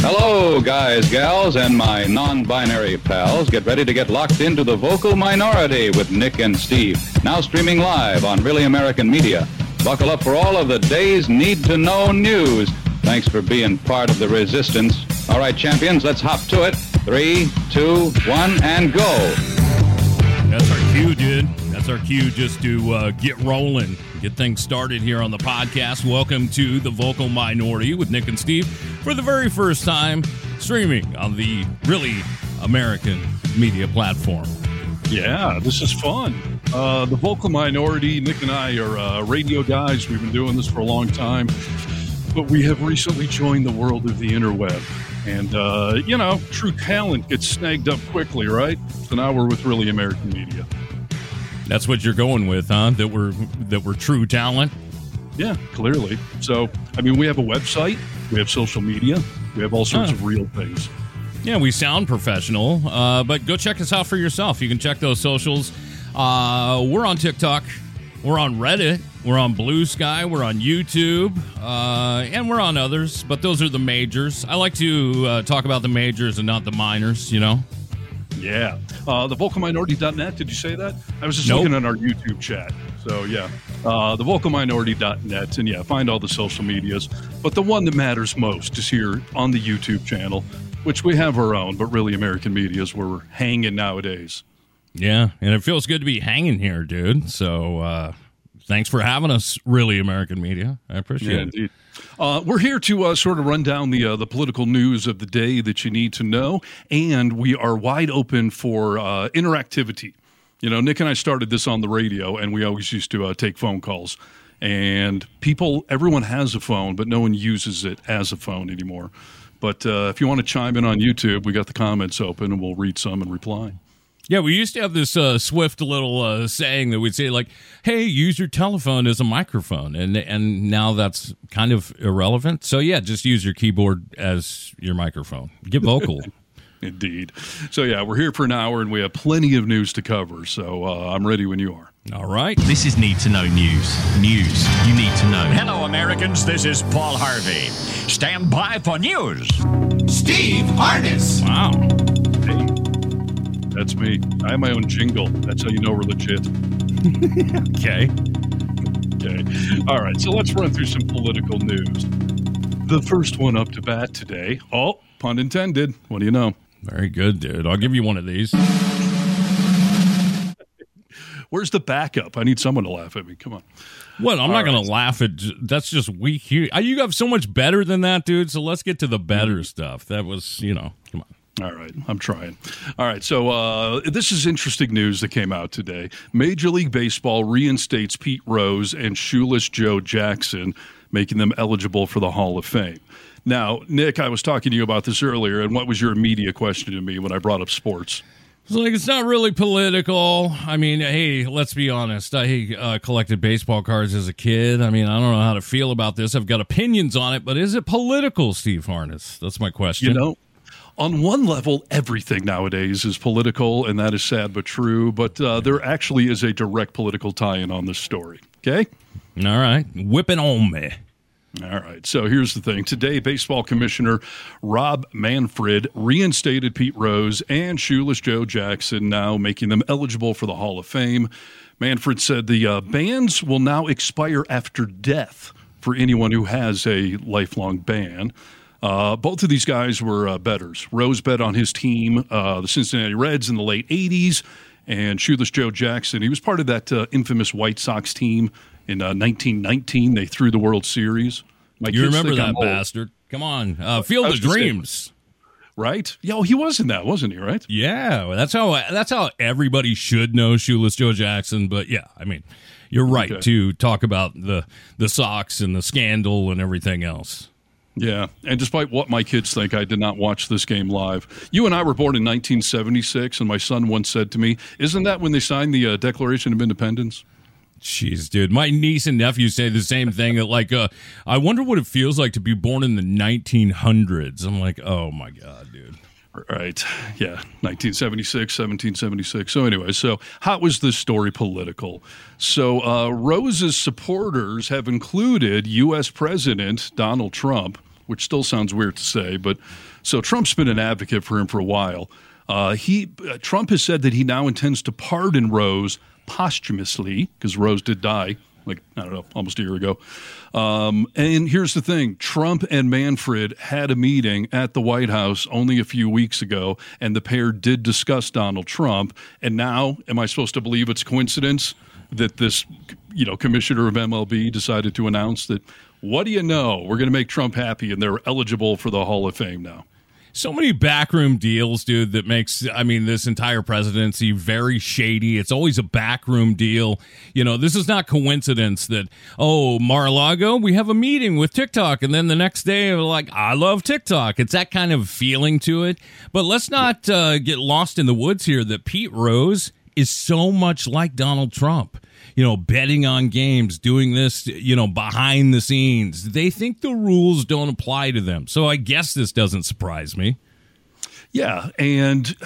Hello, guys, gals, and my non-binary pals. Get ready to get locked into the vocal minority with Nick and Steve. Now streaming live on Really American Media. Buckle up for all of the day's need-to-know news. Thanks for being part of the resistance. All right, champions, let's hop to it. 3, 2, 1, and go. That's our cue, dude. That's our cue just to get rolling, get things started here on the podcast. Welcome to the Vocal Minority with Nick and Steve for the very first time streaming on the Really American Media platform. Yeah, this is fun. The Vocal Minority, Nick and I are radio guys. We've been doing this for a long time, but we have recently joined the world of the interweb. And, true talent gets snagged up quickly, right? So now we're with Really American Media. That's what you're going with, huh? That we're true talent? Yeah, clearly. So, we have a website, we have social media, we have all sorts of real things. Yeah, we sound professional, but go check us out for yourself. You can check those socials. We're on TikTok, we're on Reddit, we're on Blue Sky, we're on YouTube, and we're on others, but those are the majors. I like to talk about the majors and not the minors, you know? Yeah. TheVocalMinority.net, did you say that? I was just looking at our YouTube chat. So, yeah. TheVocalMinority.net, and yeah, find all the social medias. But the one that matters most is here on the YouTube channel, which we have our own, but Really American Media is where we're hanging nowadays. Yeah, and it feels good to be hanging here, dude. So, thanks for having us, Really American Media. I appreciate it. Indeed. We're here to sort of run down the political news of the day that you need to know, and we are wide open for interactivity. You know, Nick and I started this on the radio, and we always used to take phone calls. And everyone has a phone, but no one uses it as a phone anymore. But if you want to chime in on YouTube, we got the comments open, and we'll read some and reply. Yeah, we used to have this swift little saying that we'd say, like, hey, use your telephone as a microphone. And now that's kind of irrelevant. So, yeah, just use your keyboard as your microphone. Get vocal. Indeed. So, yeah, we're here for an hour, and we have plenty of news to cover. So I'm ready when you are. All right. This is Need to Know News. News you need to know. Hello, Americans. This is Paul Harvey. Stand by for news. Steve Harness. Wow. Hey. That's me. I have my own jingle. That's how you know we're legit. Okay. All right, so let's run through some political news. The first one up to bat today. Oh, pun intended. What do you know? Very good, dude. I'll give you one of these. Where's the backup? I need someone to laugh at me. Come on. Well, I'm not going to laugh at. That's just weak. You have so much better than that, dude. So let's get to the better stuff. That was, come on. All right, I'm trying. All right, so this is interesting news that came out today. Major League Baseball reinstates Pete Rose and Shoeless Joe Jackson, making them eligible for the Hall of Fame. Now, Nick, I was talking to you about this earlier, and what was your immediate question to me when I brought up sports? It's not really political. I mean, hey, let's be honest. I collected baseball cards as a kid. I mean, I don't know how to feel about this. I've got opinions on it, but is it political, Steve Harness? That's my question. On one level, everything nowadays is political, and that is sad but true. But there actually is a direct political tie-in on this story. Okay? All right. Whip it on me. All right. So here's the thing. Today, Baseball Commissioner Rob Manfred reinstated Pete Rose and Shoeless Joe Jackson, now making them eligible for the Hall of Fame. Manfred said the bans will now expire after death for anyone who has a lifelong ban. Both of these guys were bettors. Rose bet on his team, the Cincinnati Reds, in the late 80s, and Shoeless Joe Jackson, he was part of that infamous White Sox team in 1919. They threw the World Series. You remember that bastard. Come on. Field of Dreams. Right? Yeah, he was in that, wasn't he, right? Yeah, that's how everybody should know Shoeless Joe Jackson, but yeah, I mean, you're right to talk about the Sox and the scandal and everything else. Yeah, and despite what my kids think, I did not watch this game live. You and I were born in 1976, and my son once said to me, isn't that when they signed the Declaration of Independence? Jeez, dude. My niece and nephew say the same thing. That I wonder what it feels like to be born in the 1900s. I'm like, oh, my God, dude. Right. Yeah. 1976, 1776. So anyway, so how was this story political? So Rose's supporters have included U.S. President Donald Trump, which still sounds weird to say, but So Trump's been an advocate for him for a while. Trump has said that he now intends to pardon Rose posthumously, because Rose did die, almost a year ago. And here's the thing. Trump and Manfred had a meeting at the White House only a few weeks ago, and the pair did discuss Donald Trump. And now, am I supposed to believe it's coincidence that this, commissioner of MLB decided to announce that, what do you know, we're going to make Trump happy, and they're eligible for the Hall of Fame now? So many backroom deals, dude, that makes, this entire presidency very shady. It's always a backroom deal. This is not coincidence that, Mar-a-Lago, we have a meeting with TikTok. And then the next day, we're like, I love TikTok. It's that kind of feeling to it. But let's not get lost in the woods here that Pete Rose is so much like Donald Trump. Betting on games, doing this, behind the scenes. They think the rules don't apply to them. So I guess this doesn't surprise me. Yeah. And,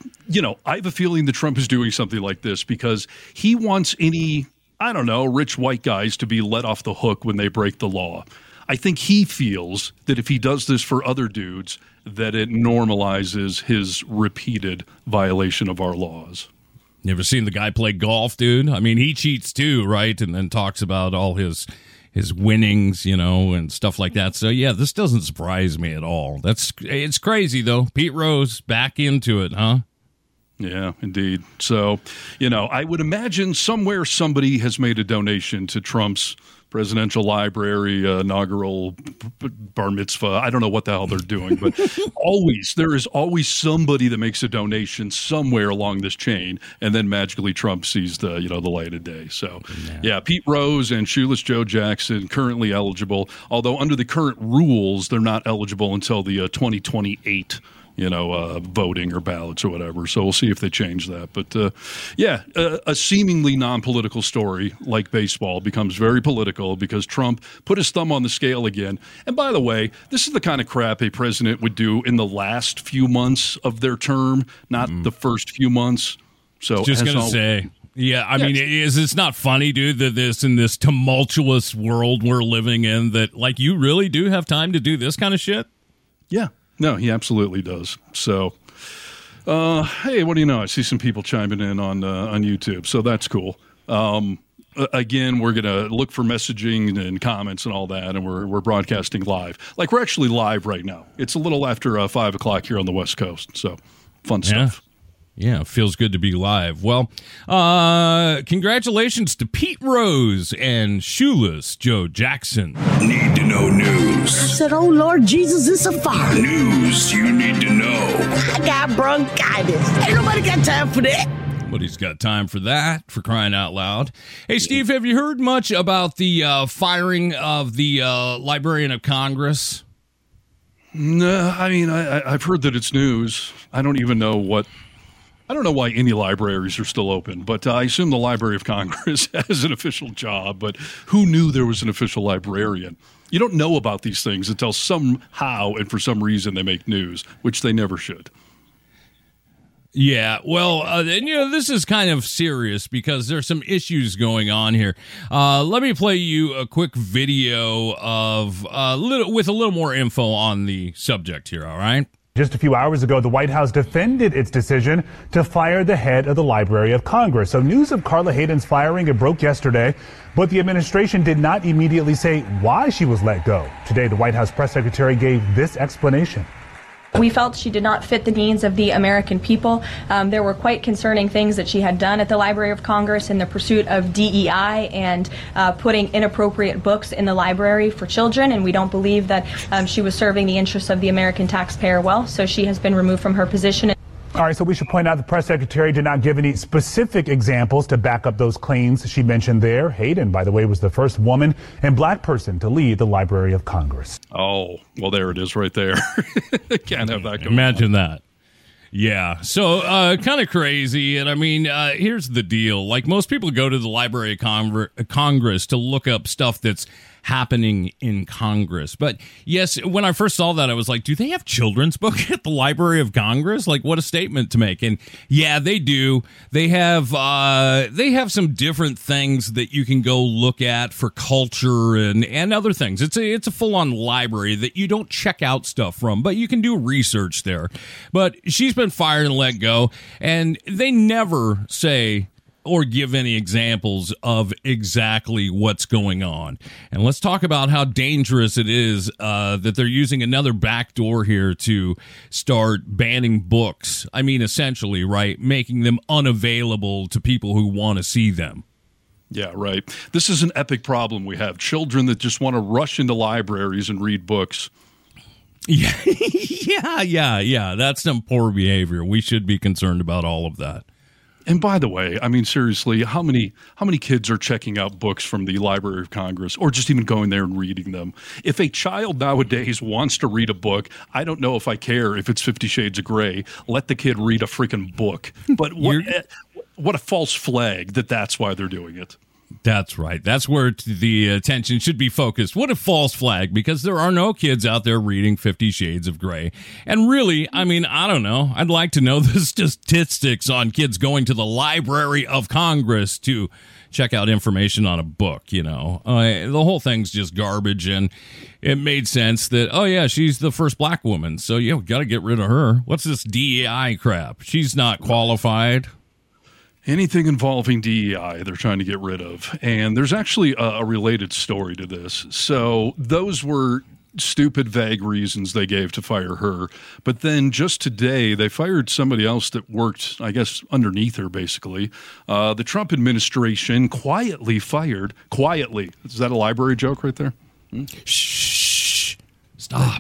I have a feeling that Trump is doing something like this because he wants any, rich white guys to be let off the hook when they break the law. I think he feels that if he does this for other dudes, that it normalizes his repeated violation of our laws. You ever seen the guy play golf, dude? He cheats too, right? And then talks about all his winnings, and stuff like that. So yeah, this doesn't surprise me at all. It's crazy though. Pete Rose back into it, huh? Yeah, indeed. So, I would imagine somewhere somebody has made a donation to Trump's presidential library, inaugural bar mitzvah. I don't know what the hell they're doing, but there is always somebody that makes a donation somewhere along this chain, and then magically Trump sees the light of day. So, yeah, Pete Rose and Shoeless Joe Jackson currently eligible, although under the current rules, they're not eligible until the 2028 voting or ballots or whatever. So we'll see if they change that. But a seemingly non-political story like baseball becomes very political because Trump put his thumb on the scale again. And by the way, this is the kind of crap a president would do in the last few months of their term, not the first few months. So just going to say. Yeah, it's not funny, dude, that in this tumultuous world we're living in, that you really do have time to do this kind of shit? Yeah. No, he absolutely does. So, hey, what do you know? I see some people chiming in on YouTube, so that's cool. Again, we're going to look for messaging and comments and all that, and we're broadcasting live. We're actually live right now. It's a little after 5 o'clock here on the West Coast, so fun stuff. Yeah, it feels good to be live. Well, congratulations to Pete Rose and Shoeless Joe Jackson. Need to know news. I said, oh, Lord Jesus, it's a fire. News you need to know. I got bronchitis. Ain't nobody got time for that. Nobody's got time for that, for crying out loud. Hey, Steve, have you heard much about the firing of the Librarian of Congress? No, I've heard that it's news. I don't know why any libraries are still open, but I assume the Library of Congress has an official job, but who knew there was an official librarian? You don't know about these things until somehow and for some reason they make news, which they never should. Yeah, well, this is kind of serious because there's some issues going on here. Let me play you a quick video of with a little more info on the subject here, all right? Just a few hours ago, the White House defended its decision to fire the head of the Library of Congress. So news of Carla Hayden's firing, it broke yesterday, but the administration did not immediately say why she was let go. Today, the White House press secretary gave this explanation. We felt she did not fit the needs of the American people. There were quite concerning things that she had done at the Library of Congress in the pursuit of DEI and putting inappropriate books in the library for children, and we don't believe that she was serving the interests of the American taxpayer well, so she has been removed from her position. All right, so we should point out the press secretary did not give any specific examples to back up those claims she mentioned there. Hayden, by the way, was the first woman and black person to lead the Library of Congress. Oh, well, there it is right there. Can't have that go Imagine that. Yeah, so kind of crazy. And I mean, here's the deal. Like, most people go to the Library of Congress to look up stuff that's happening in Congress. But yes, when I first saw that, I was like, do they have children's book at the Library of Congress? Like, what a statement to make. And yeah, they do. They have some different things that you can go look at for culture and other things. It's a full-on library that you don't check out stuff from, but you can do research there. But she's been fired and let go, and they never say or give any examples of exactly what's going on. And let's talk about how dangerous it is that they're using another backdoor here to start banning books. I mean, essentially, right, making them unavailable to people who want to see them. Yeah, right. This is an epic problem we have. Children that just want to rush into libraries and read books. Yeah. That's some poor behavior. We should be concerned about all of that. And by the way, I mean, seriously, how many kids are checking out books from the Library of Congress or just even going there and reading them? If a child nowadays wants to read a book, I don't know if I care if it's 50 Shades of Grey. Let the kid read a freaking book. But what a false flag that's why they're doing it. That's right. That's where the attention should be focused. What a false flag, because there are no kids out there reading 50 Shades of Grey. And really, I mean, I don't know. I'd like to know the statistics on kids going to the Library of Congress to check out information on a book, you know. The whole thing's just garbage, and it made sense that, oh, yeah, she's the first black woman, so, yeah, we got to get rid of her. What's this DEI crap? She's not qualified. Anything involving DEI, they're trying to get rid of. And there's actually a related story to this. So those were stupid, vague reasons they gave to fire her. But then just today, they fired somebody else that worked, I guess, underneath her, basically. The Trump administration quietly fired. Quietly. Is that a library joke right there? Shh. Stop.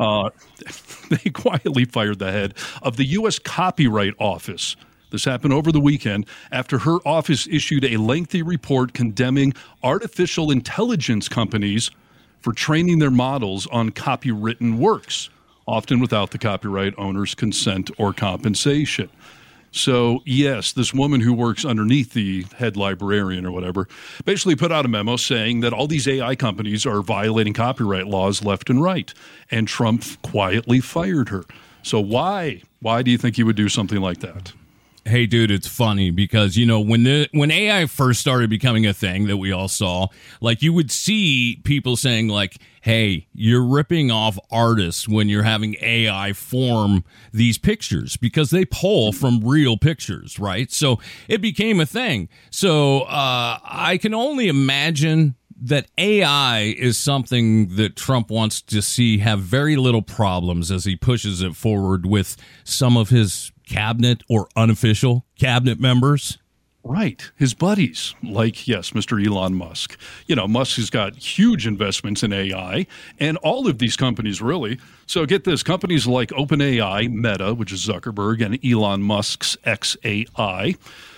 They quietly fired the head of the U.S. Copyright Office. This happened over the weekend after her office issued a lengthy report condemning artificial intelligence companies for training their models on copywritten works, often without the copyright owner's consent or compensation. So, yes, this woman who works underneath the head librarian or whatever basically put out a memo saying that all these AI companies are violating copyright laws left and right, and Trump quietly fired her. So why? Why do you think he would do something like that? Hey, dude, it's funny because, you know, when AI first started becoming a thing that we all saw, like, you would see people saying, like, hey, you're ripping off artists when you're having AI form these pictures because they pull from real pictures, right? So it became a thing. So I can only imagine that AI is something that Trump wants to see have very little problems as he pushes it forward with some of his cabinet or unofficial cabinet members. Right. His buddies, like, yes, Mr. Elon Musk. You know, Musk has got huge investments in AI, and all of these companies, really. So get this, companies like OpenAI, Meta, which is Zuckerberg, and Elon Musk's XAI,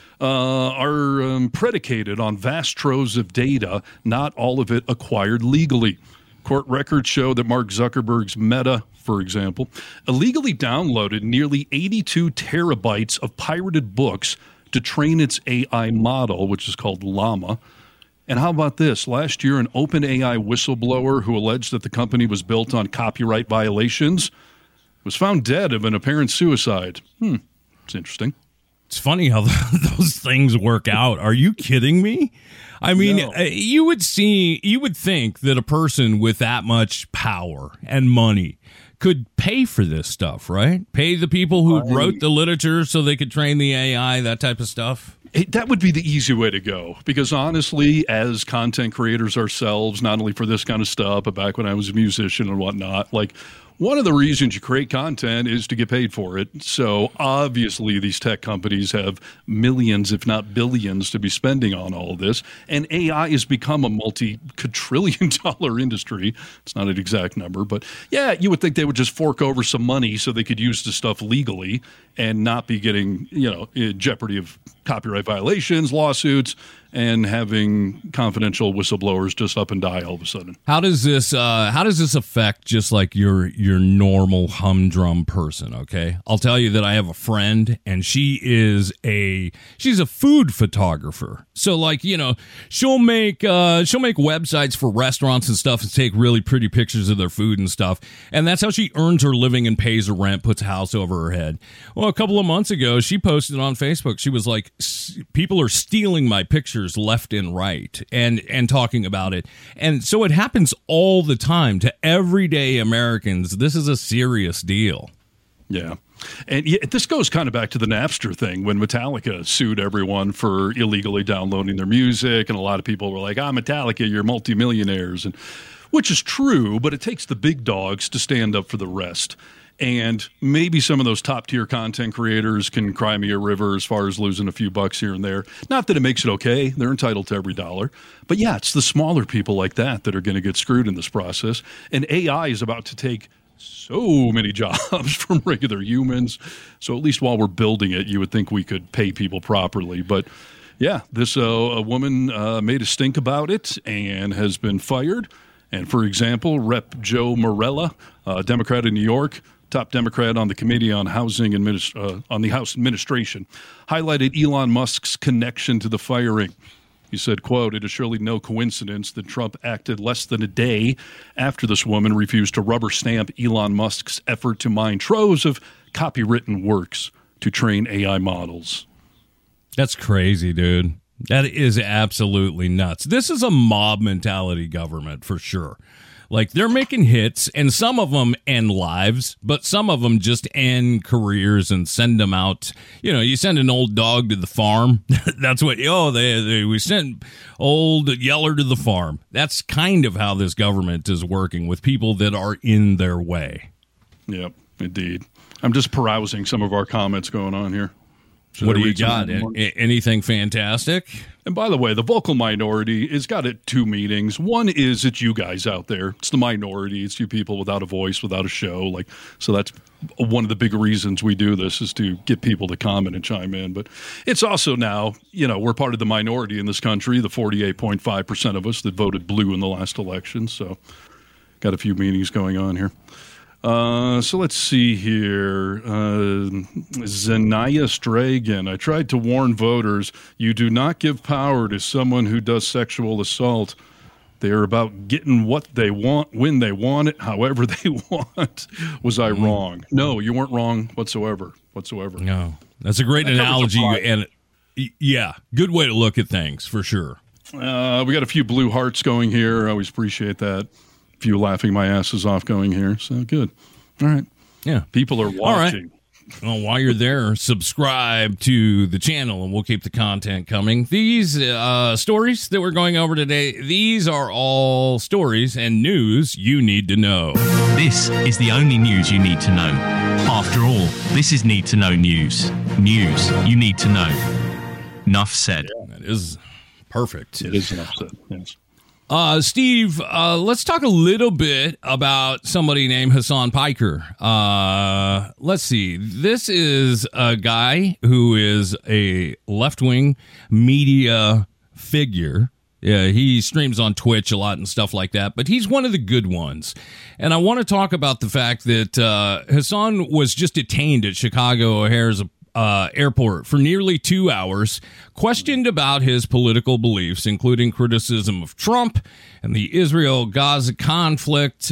are predicated on vast troves of data, not all of it acquired legally. Court records show that Mark Zuckerberg's Meta, for example, illegally downloaded nearly 82 terabytes of pirated books to train its AI model, which is called Llama. And how about this? Last year, an OpenAI whistleblower who alleged that the company was built on copyright violations was found dead of an apparent suicide. It's interesting. It's funny how those things work out. Are you kidding me? I mean, no. You would think that a person with that much power and money could pay for this stuff, right? Pay the people who wrote the literature so they could train the AI, that type of stuff. That would be the easy way to go, because honestly, as content creators ourselves, not only for this kind of stuff, but back when I was a musician and whatnot, like, one of the reasons you create content is to get paid for it. So obviously these tech companies have millions, if not billions, to be spending on all of this. And AI has become a multi-quadrillion dollar industry. It's not an exact number, but yeah, you would think they would just fork over some money so they could use the stuff legally and not be getting, in jeopardy of copyright violations, lawsuits, and having confidential whistleblowers just up and die all of a sudden. How does this affect just like your normal humdrum person? Okay, I'll tell you that I have a friend, and she's a food photographer. So like, you know, she'll make websites for restaurants and stuff and take really pretty pictures of their food and stuff, and that's how she earns her living and pays her rent, puts a house over her head. Well, a couple of months ago, she posted on Facebook. She was like, people are stealing my pictures left and right, and talking about it. And so it happens all the time to everyday Americans. This is a serious deal. Yeah. And this goes kind of back to the Napster thing when Metallica sued everyone for illegally downloading their music. And a lot of people were like, Metallica, you're multimillionaires. And which is true, but it takes the big dogs to stand up for the rest. And maybe some of those top-tier content creators can cry me a river as far as losing a few bucks here and there. Not that it makes it okay. They're entitled to every dollar. But yeah, it's the smaller people like that are going to get screwed in this process. And AI is about to take so many jobs from regular humans. So at least while we're building it, you would think we could pay people properly. But yeah, this a woman made a stink about it and has been fired. And for example, Rep. Joe Morella, Democrat in New York, top Democrat on the Committee on Housing on the House Administration, highlighted Elon Musk's connection to the firing. He said, quote, "It is surely no coincidence that Trump acted less than a day after this woman refused to rubber stamp Elon Musk's effort to mine troves of copywritten works to train AI models." That's crazy, dude. That is absolutely nuts. This is a mob mentality government for sure. Like, they're making hits, and some of them end lives, but some of them just end careers and send them out. You know, you send an old dog to the farm. That's what, we sent old Yeller to the farm. That's kind of how this government is working with people that are in their way. Yep, indeed. I'm just perusing some of our comments going on here. What do you got? Anything fantastic? And by the way, the vocal minority has got it two meanings. One is it's you guys out there. It's the minority. It's you people without a voice, without a show. So that's one of the big reasons we do this, is to get people to comment and chime in. But it's also now, we're part of the minority in this country, the 48.5% of us that voted blue in the last election. So got a few meanings going on here. So let's see here. Zanaya Stragan. I tried to warn voters, you do not give power to someone who does sexual assault. They are about getting what they want, when they want it, however they want. Was I wrong? No, you weren't wrong whatsoever. No, that's a great analogy. And yeah, good way to look at things for sure. We got a few blue hearts going here. I always appreciate that. Few laughing my asses off going here, so good. All right, yeah, people are watching. All right. Well, while you're there, subscribe to the channel, and we'll keep the content coming. These stories that we're going over today, these are all stories and news you need to know. This is the only news you need to know. After all, this is Need to Know News. News you need to know. Enough said. Yeah, that is perfect. It is enough said. Yes. Steve, let's talk a little bit about somebody named Hasan Piker. Let's see. This is a guy who is a left-wing media figure. Yeah, he streams on Twitch a lot and stuff like that, but he's one of the good ones. And I want to talk about the fact that Hasan was just detained at Chicago O'Hare's airport for nearly 2 hours, questioned about his political beliefs, including criticism of Trump and the Israel-Gaza conflict.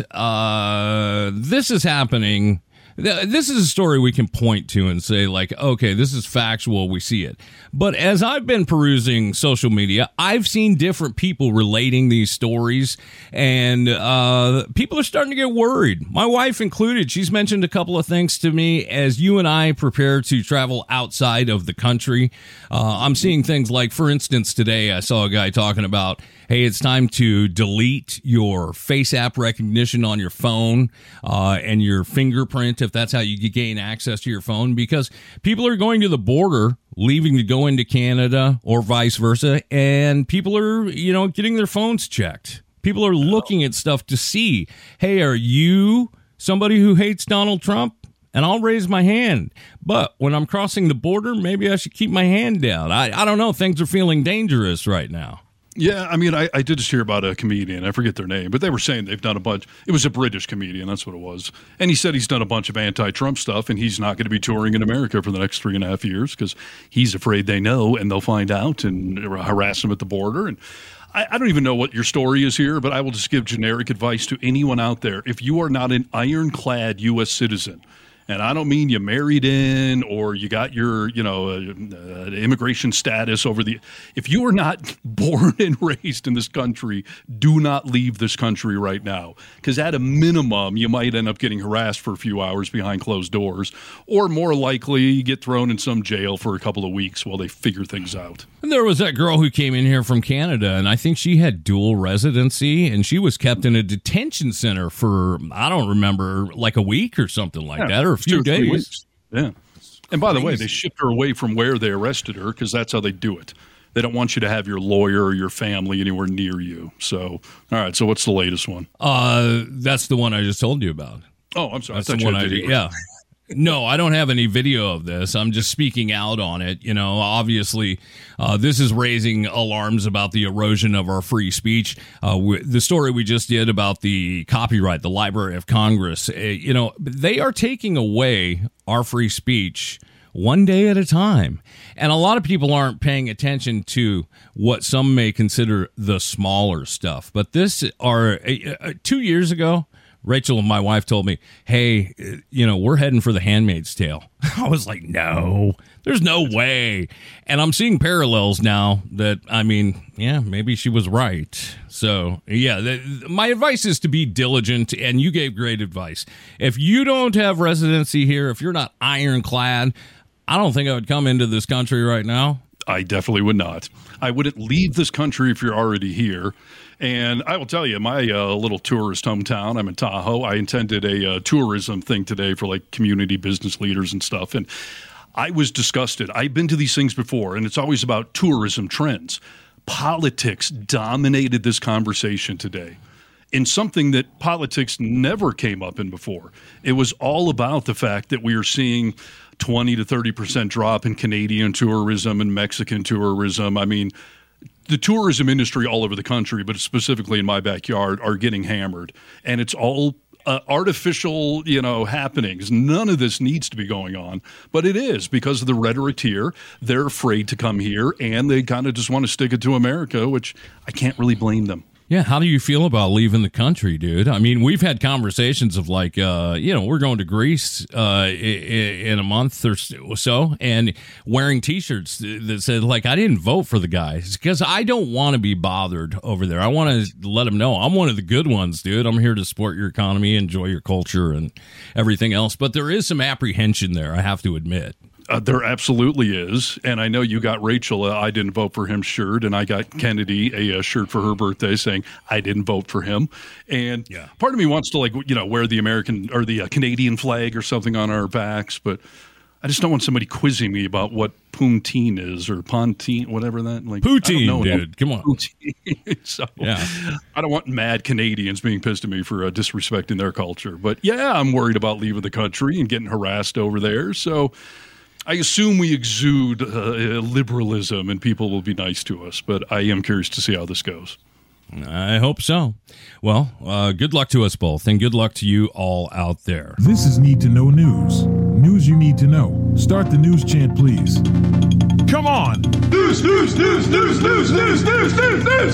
This is happening. This is a story we can point to and say, like, okay, this is factual. We see it. But as I've been perusing social media, I've seen different people relating these stories, and people are starting to get worried. My wife included. She's mentioned a couple of things to me as you and I prepare to travel outside of the country. I'm seeing things like, for instance, today I saw a guy talking about, hey, it's time to delete your face app recognition on your phone and your fingerprint, if that's how you gain access to your phone, because people are going to the border, leaving to go into Canada or vice versa, and people are, getting their phones checked. People are looking at stuff to see, hey, are you somebody who hates Donald Trump? and I'll raise my hand. But when I'm crossing the border, maybe I should keep my hand down. I don't know. Things are feeling dangerous right now. Yeah, I mean, I did just hear about a comedian. I forget their name, but they were saying they've done a bunch. It was a British comedian. That's what it was. And he said he's done a bunch of anti-Trump stuff, and he's not going to be touring in America for the next 3.5 years because he's afraid they know and they'll find out and harass him at the border. And I don't even know what your story is here, but I will just give generic advice to anyone out there. If you are not an ironclad U.S. citizen, and I don't mean you married in or you got your, immigration status if you are not born and raised in this country, do not leave this country right now. Because at a minimum, you might end up getting harassed for a few hours behind closed doors, or more likely get thrown in some jail for a couple of weeks while they figure things out. And there was that girl who came in here from Canada, and I think she had dual residency, and she was kept in a detention center for, I don't remember, like a week or something like that, or a few days. Yeah. And by the way, they shipped her away from where they arrested her because that's how they do it. They don't want you to have your lawyer or your family anywhere near you. So, all right. So what's the latest one? That's the one I just told you about. Oh, I'm sorry. That's the one yeah. No, I don't have any video of this. I'm just speaking out on it. Obviously, this is raising alarms about the erosion of our free speech. The story we just did about the copyright, the Library of Congress, they are taking away our free speech one day at a time. And a lot of people aren't paying attention to what some may consider the smaller stuff. But this are 2 years ago, Rachel, my wife, told me, hey, we're heading for The Handmaid's Tale. I was like, no, there's no way. And I'm seeing parallels now that, maybe she was right. So, yeah, my advice is to be diligent, and you gave great advice. If you don't have residency here, if you're not ironclad, I don't think I would come into this country right now. I definitely would not. I wouldn't leave this country if you're already here. And I will tell you, my little tourist hometown, I'm in Tahoe. I attended a tourism thing today for like community business leaders and stuff. And I was disgusted. I've been to these things before, and it's always about tourism trends. Politics dominated this conversation today in something that politics never came up in before. It was all about the fact that we are seeing 20 to 30% drop in Canadian tourism and Mexican tourism. I mean, the tourism industry all over the country, but specifically in my backyard, are getting hammered. And it's all artificial, happenings. None of this needs to be going on, but it is because of the rhetoric here. They're afraid to come here, and they kind of just want to stick it to America, which I can't really blame them. Yeah, how do you feel about leaving the country, dude? I mean, we've had conversations of like, we're going to Greece in a month or so, and wearing T-shirts that said, like, I didn't vote for the guys because I don't want to be bothered over there. I want to let them know I'm one of the good ones, dude. I'm here to support your economy, enjoy your culture, and everything else. But there is some apprehension there, I have to admit. There absolutely is. And I know you got Rachel, I didn't vote for him shirt, and I got Kennedy a shirt for her birthday saying I didn't vote for him. And part of me wants to wear the American or the Canadian flag or something on our backs, but I just don't want somebody quizzing me about what poutine is or poutine, whatever that. Like poutine, dude. Come on. Poutine. So I don't want mad Canadians being pissed at me for disrespecting their culture. But yeah, I'm worried about leaving the country and getting harassed over there. So I assume we exude liberalism and people will be nice to us, but I am curious to see how this goes. I hope so. Well, good luck to us both, and good luck to you all out there. This is Need to Know News. News you need to know. Start the news chant, please. Come on! News, news, news, news, news, news, news, news, news!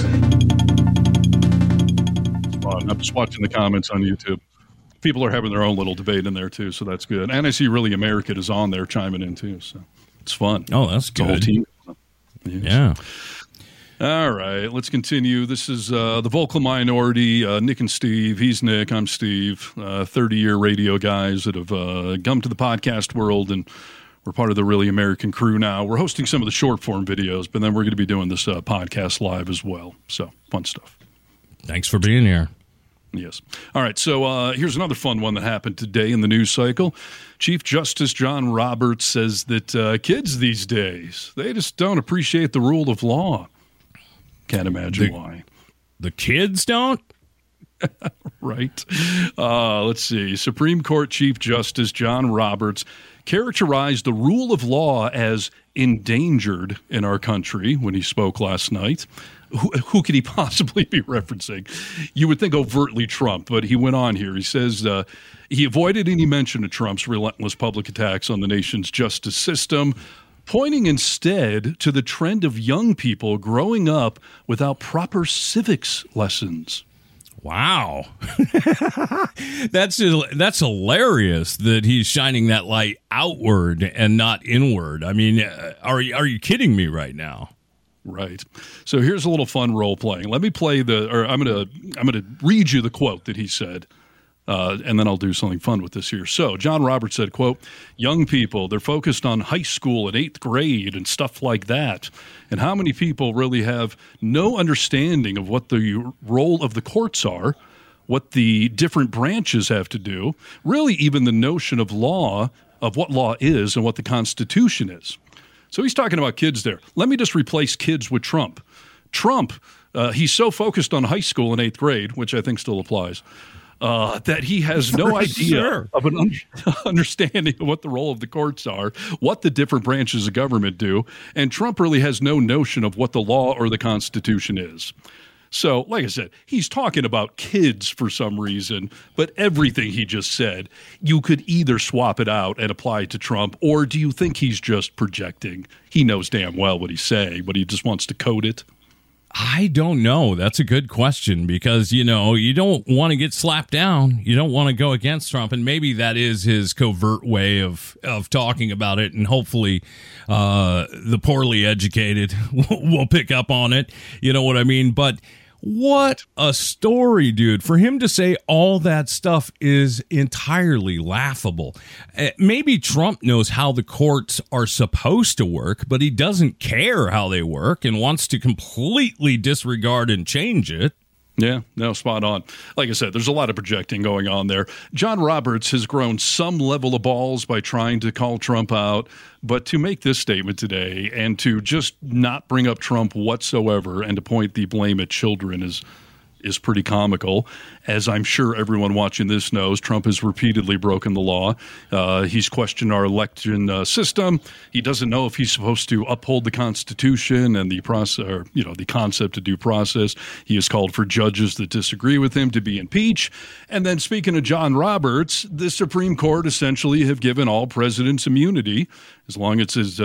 I'm just watching the comments on YouTube. People are having their own little debate in there, too, so that's good. And I see Really American is on there chiming in, too, so it's fun. Oh, that's good. The whole team. Yes. Yeah. All right, let's continue. This is the vocal minority, Nick and Steve. He's Nick, I'm Steve, 30-year radio guys that have come to the podcast world, and we're part of the Really American crew now. We're hosting some of the short-form videos, but then we're going to be doing this podcast live as well, so fun stuff. Thanks for being here. Yes. All right. So here's another fun one that happened today in the news cycle. Chief Justice John Roberts says that kids these days, they just don't appreciate the rule of law. Can't imagine why. The kids don't? Right. Let's see. Supreme Court Chief Justice John Roberts characterized the rule of law as endangered in our country when he spoke last night. Who could he possibly be referencing? You would think overtly Trump, but he went on here. He says he avoided any mention of Trump's relentless public attacks on the nation's justice system, pointing instead to the trend of young people growing up without proper civics lessons. Wow. That's hilarious that he's shining that light outward and not inward. I mean, are you kidding me right now? Right. So here's a little fun role playing. Let me play I'm going to read you the quote that he said. And then I'll do something fun with this here. So John Roberts said, quote, young people, they're focused on high school and 8th grade and stuff like that. And how many people really have no understanding of what the role of the courts are, what the different branches have to do, really even the notion of law, of what law is and what the Constitution is. So he's talking about kids there. Let me just replace kids with Trump. Trump, he's so focused on high school and 8th grade, which I think still applies, that he has no idea of an understanding of what the role of the courts are, what the different branches of government do, and Trump really has no notion of what the law or the Constitution is. So, like I said, he's talking about kids for some reason, but everything he just said, you could either swap it out and apply it to Trump, or do you think he's just projecting? He knows damn well what he's saying, but he just wants to code it. I don't know. That's a good question because, you don't want to get slapped down. You don't want to go against Trump. And maybe that is his covert way of talking about it. And hopefully the poorly educated will pick up on it. You know what I mean? But what a story, dude. For him to say all that stuff is entirely laughable. Maybe Trump knows how the courts are supposed to work, but he doesn't care how they work and wants to completely disregard and change it. Yeah, no, spot on. Like I said, there's a lot of projecting going on there. John Roberts has grown some level of balls by trying to call Trump out, but to make this statement today and to just not bring up Trump whatsoever and to point the blame at children is pretty comical. As I'm sure everyone watching this knows, Trump has repeatedly broken the law. He's questioned our election system. He doesn't know if he's supposed to uphold the Constitution and the process, or, the concept of due process. He has called for judges that disagree with him to be impeached. And then, speaking of John Roberts, the Supreme Court essentially have given all presidents immunity as long as it's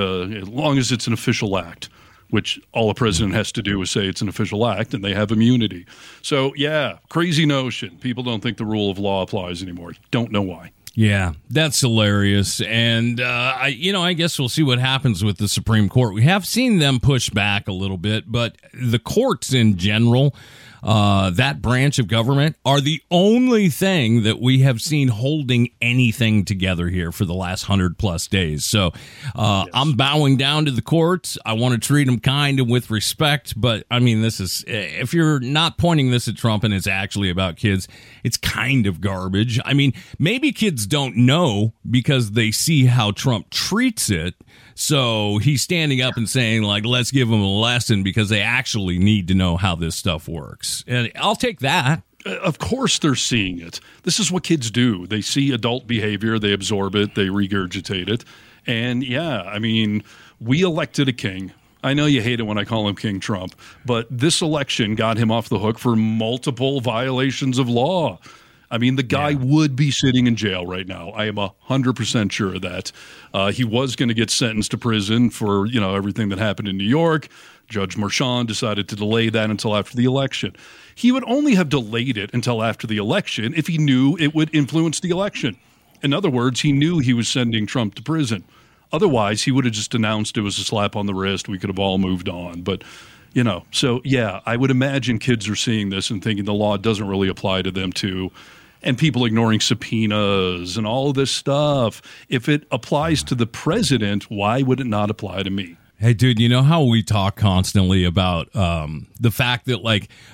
an official act, which all a president has to do is say it's an official act, and they have immunity. So, yeah, crazy notion. People don't think the rule of law applies anymore. Don't know why. Yeah, that's hilarious. And, I guess we'll see what happens with the Supreme Court. We have seen them push back a little bit, but the courts in general, that branch of government, are the only thing that we have seen holding anything together here for the last 100+ days. So yes. I'm bowing down to the courts. I want to treat them kind and with respect. But, I mean, this is, if you're not pointing this at Trump and it's actually about kids, it's kind of garbage. I mean, maybe kids don't know because they see how Trump treats it. So he's standing up and saying, like, let's give them a lesson because they actually need to know how this stuff works. And I'll take that. Of course they're seeing it. This is what kids do. They see adult behavior, they absorb it, they regurgitate it. And, yeah, I mean, we elected a king. I know you hate it when I call him King Trump, but this election got him off the hook for multiple violations of law. I mean, the guy would be sitting in jail right now. I am 100% sure of that. He was going to get sentenced to prison for, everything that happened in New York. Judge Merchan decided to delay that until after the election. He would only have delayed it until after the election if he knew it would influence the election. In other words, he knew he was sending Trump to prison. Otherwise, he would have just announced it was a slap on the wrist. We could have all moved on. But, so, yeah, I would imagine kids are seeing this and thinking the law doesn't really apply to them, too. And people ignoring subpoenas and all of this stuff. If it applies to the president, why would it not apply to me? Hey, dude, you know how we talk constantly about the fact that,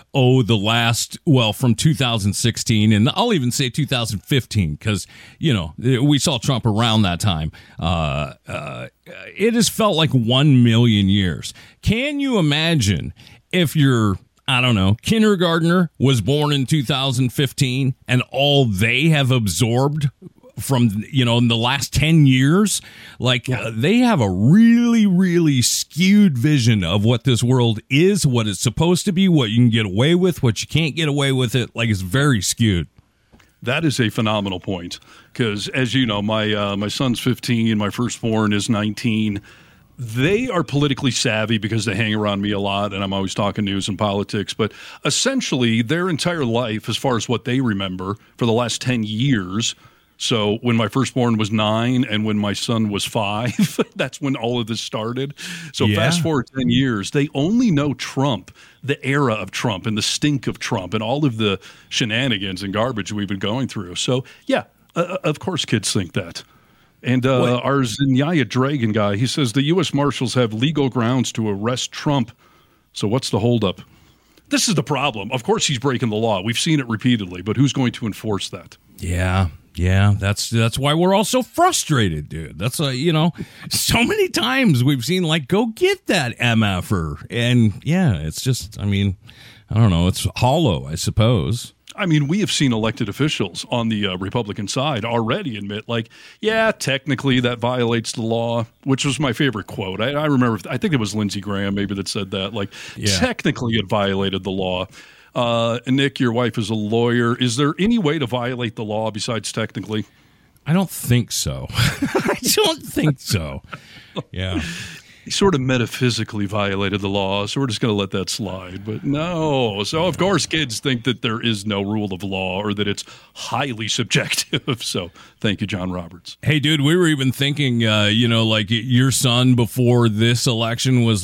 from 2016, and I'll even say 2015, because, we saw Trump around that time. It has felt like 1 million years. Can you imagine if you're I don't know, kindergartner was born in 2015 and all they have absorbed from, in the last 10 years, they have a really, really skewed vision of what this world is, what it's supposed to be, what you can get away with, what you can't get away with it. It's very skewed. That is a phenomenal point because, as you know, my son's 15, my firstborn is 19. They are politically savvy because they hang around me a lot, and I'm always talking news and politics. But essentially, their entire life, as far as what they remember for the last 10 years, so when my firstborn was 9 and when my son was 5, that's when all of this started. So fast forward 10 years, they only know Trump, the era of Trump and the stink of Trump and all of the shenanigans and garbage we've been going through. So, of course kids think that. And our Zinyaya Dragon guy, he says the U.S. Marshals have legal grounds to arrest Trump. So what's the holdup? This is the problem. Of course he's breaking the law. We've seen it repeatedly, but who's going to enforce that? Yeah, that's why we're all so frustrated, dude. That's so many times we've seen go get that MFer, and it's just, I don't know, it's hollow, I suppose. We have seen elected officials on the Republican side already admit, technically that violates the law, which was my favorite quote. I remember, I think it was Lindsey Graham maybe that said that, technically it violated the law. Nick, your wife is a lawyer. Is there any way to violate the law besides technically? I don't think so. I don't think so. Yeah. He sort of metaphysically violated the law, so we're just going to let that slide. But no. So, of course, kids think that there is no rule of law or that it's highly subjective. So thank you, John Roberts. Hey, dude, we were even thinking, your son before this election was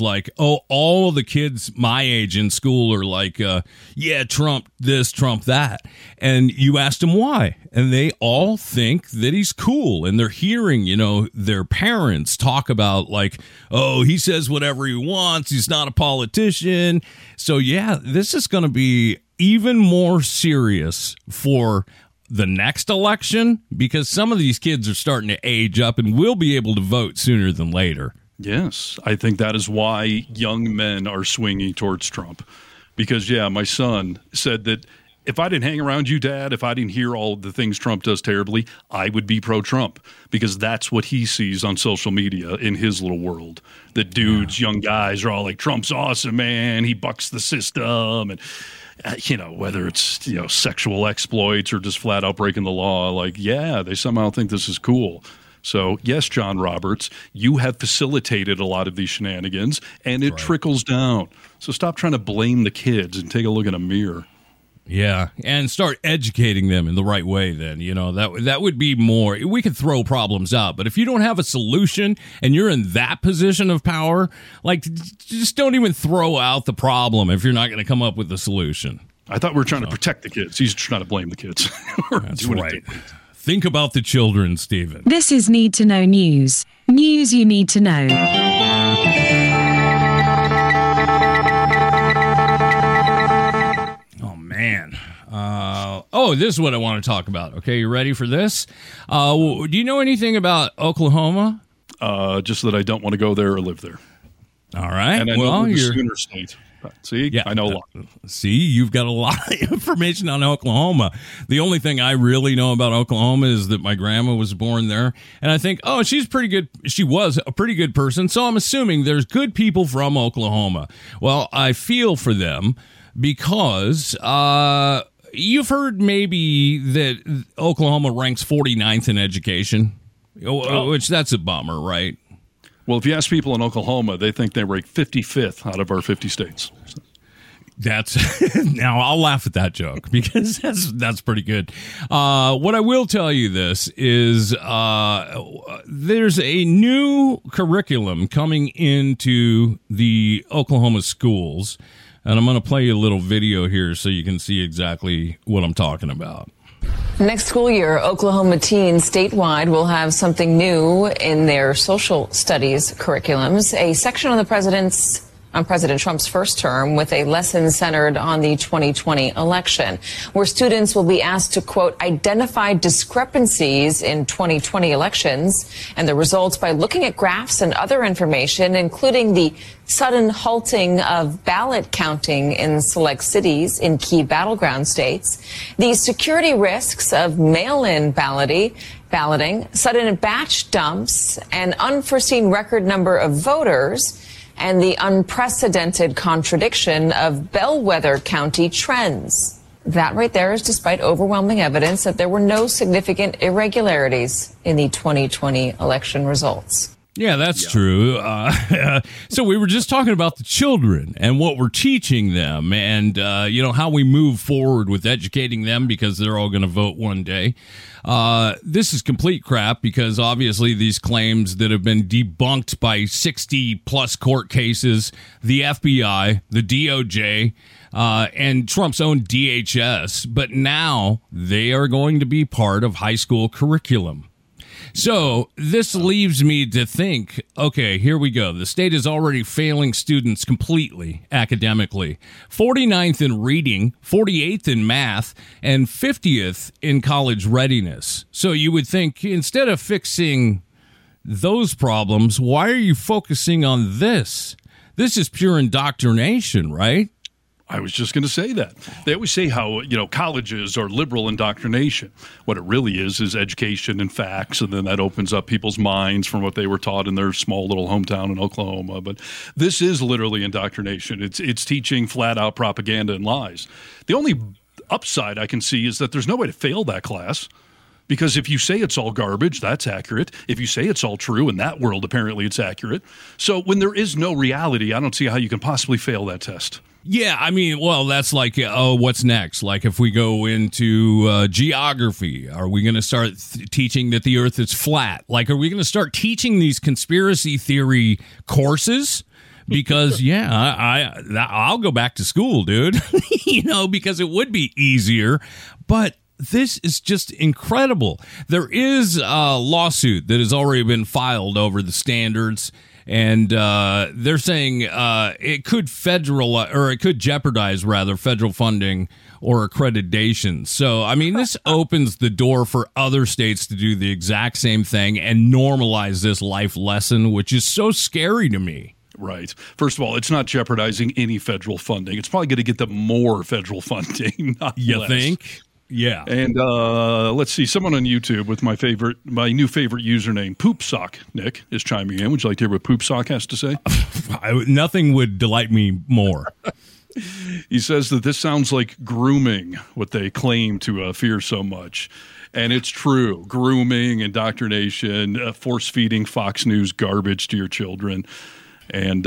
all of the kids my age in school are Trump this, Trump that. And you asked him why. And they all think that he's cool. And they're hearing, their parents talk about he says whatever he wants. He's not a politician. So, this is going to be even more serious for the next election because some of these kids are starting to age up and will be able to vote sooner than later. Yes, I think that is why young men are swinging towards Trump. Because, my son said that if I didn't hang around you, Dad, if I didn't hear all the things Trump does terribly, I would be pro-Trump because that's what he sees on social media in his little world. The dudes, young guys are all like, Trump's awesome, man. He bucks the system. And, whether it's, sexual exploits or just flat out breaking the law, they somehow think this is cool. So, yes, John Roberts, you have facilitated a lot of these shenanigans, and it trickles down. So stop trying to blame the kids and take a look in a mirror. Yeah, and start educating them in the right way then. That would be more. We could throw problems out, but if you don't have a solution and you're in that position of power, just don't even throw out the problem if you're not going to come up with a solution. I thought we were trying to protect the kids. He's trying to blame the kids. That's right. Think about the children, Stephen. This is Need to Know News. News you need to know. Man. This is what I want to talk about. Okay, you ready for this? Do you know anything about Oklahoma? Just that I don't want to go there or live there. All right. And I know the Sooner State. See, I know a lot. See, you've got a lot of information on Oklahoma. The only thing I really know about Oklahoma is that my grandma was born there. And I think, she's pretty good. She was a pretty good person. So I'm assuming there's good people from Oklahoma. Well, I feel for them because you've heard maybe that Oklahoma ranks 49th in education, which that's a bummer, right? Well, if you ask people in Oklahoma, they think they rank 55th out of our 50 states. That's now I'll laugh at that joke because that's pretty good. What I will tell you this is there's a new curriculum coming into the Oklahoma schools, and I'm going to play you a little video here so you can see exactly what I'm talking about. Next school year, Oklahoma teens statewide will have something new in their social studies curriculums, a section on the president's on President Trump's first term with a lesson centered on the 2020 election, where students will be asked to, quote, identify discrepancies in 2020 elections and the results by looking at graphs and other information, including the sudden halting of ballot counting in select cities in key battleground states, the security risks of mail-in balloting, sudden batch dumps, an unforeseen record number of voters, and the unprecedented contradiction of bellwether county trends. That right there is despite overwhelming evidence that there were no significant irregularities in the 2020 election results. Yeah, that's true. So we were just talking about the children and what we're teaching them and, how we move forward with educating them because they're all going to vote one day. This is complete crap because obviously these claims that have been debunked by 60 plus court cases, the FBI, the DOJ, and Trump's own DHS, but now they are going to be part of high school curriculum. So this leaves me to think, okay, here we go. The state is already failing students completely academically. 49th in reading, 48th in math, and 50th in college readiness. So you would think instead of fixing those problems, why are you focusing on this? This is pure indoctrination, right? I was just going to say that. They always say how, colleges are liberal indoctrination. What it really is education and facts, and then that opens up people's minds from what they were taught in their small little hometown in Oklahoma. But this is literally indoctrination. It's teaching flat-out propaganda and lies. The only upside I can see is that there's no way to fail that class. Because if you say it's all garbage, that's accurate. If you say it's all true, in that world, apparently it's accurate. So when there is no reality, I don't see how you can possibly fail that test. Yeah, I mean, well, that's like, what's next? Like if we go into geography, are we going to start teaching that the earth is flat? Like, are we going to start teaching these conspiracy theory courses? Because, I'll go back to school, dude, because it would be easier. But this is just incredible. There is a lawsuit that has already been filed over the standards. And they're saying it could jeopardize federal funding or accreditation. So, I mean, this opens the door for other states to do the exact same thing and normalize this life lesson, which is so scary to me. Right. First of all, it's not jeopardizing any federal funding. It's probably going to get them more federal funding, not you less. Think? Yeah. And let's see, someone on YouTube with my new favorite username, Poopsock, Nick, is chiming in. Would you like to hear what Poopsock has to say? Nothing would delight me more. He says that this sounds like grooming, what they claim to fear so much. And it's true. Grooming, indoctrination, force-feeding Fox News garbage to your children. And,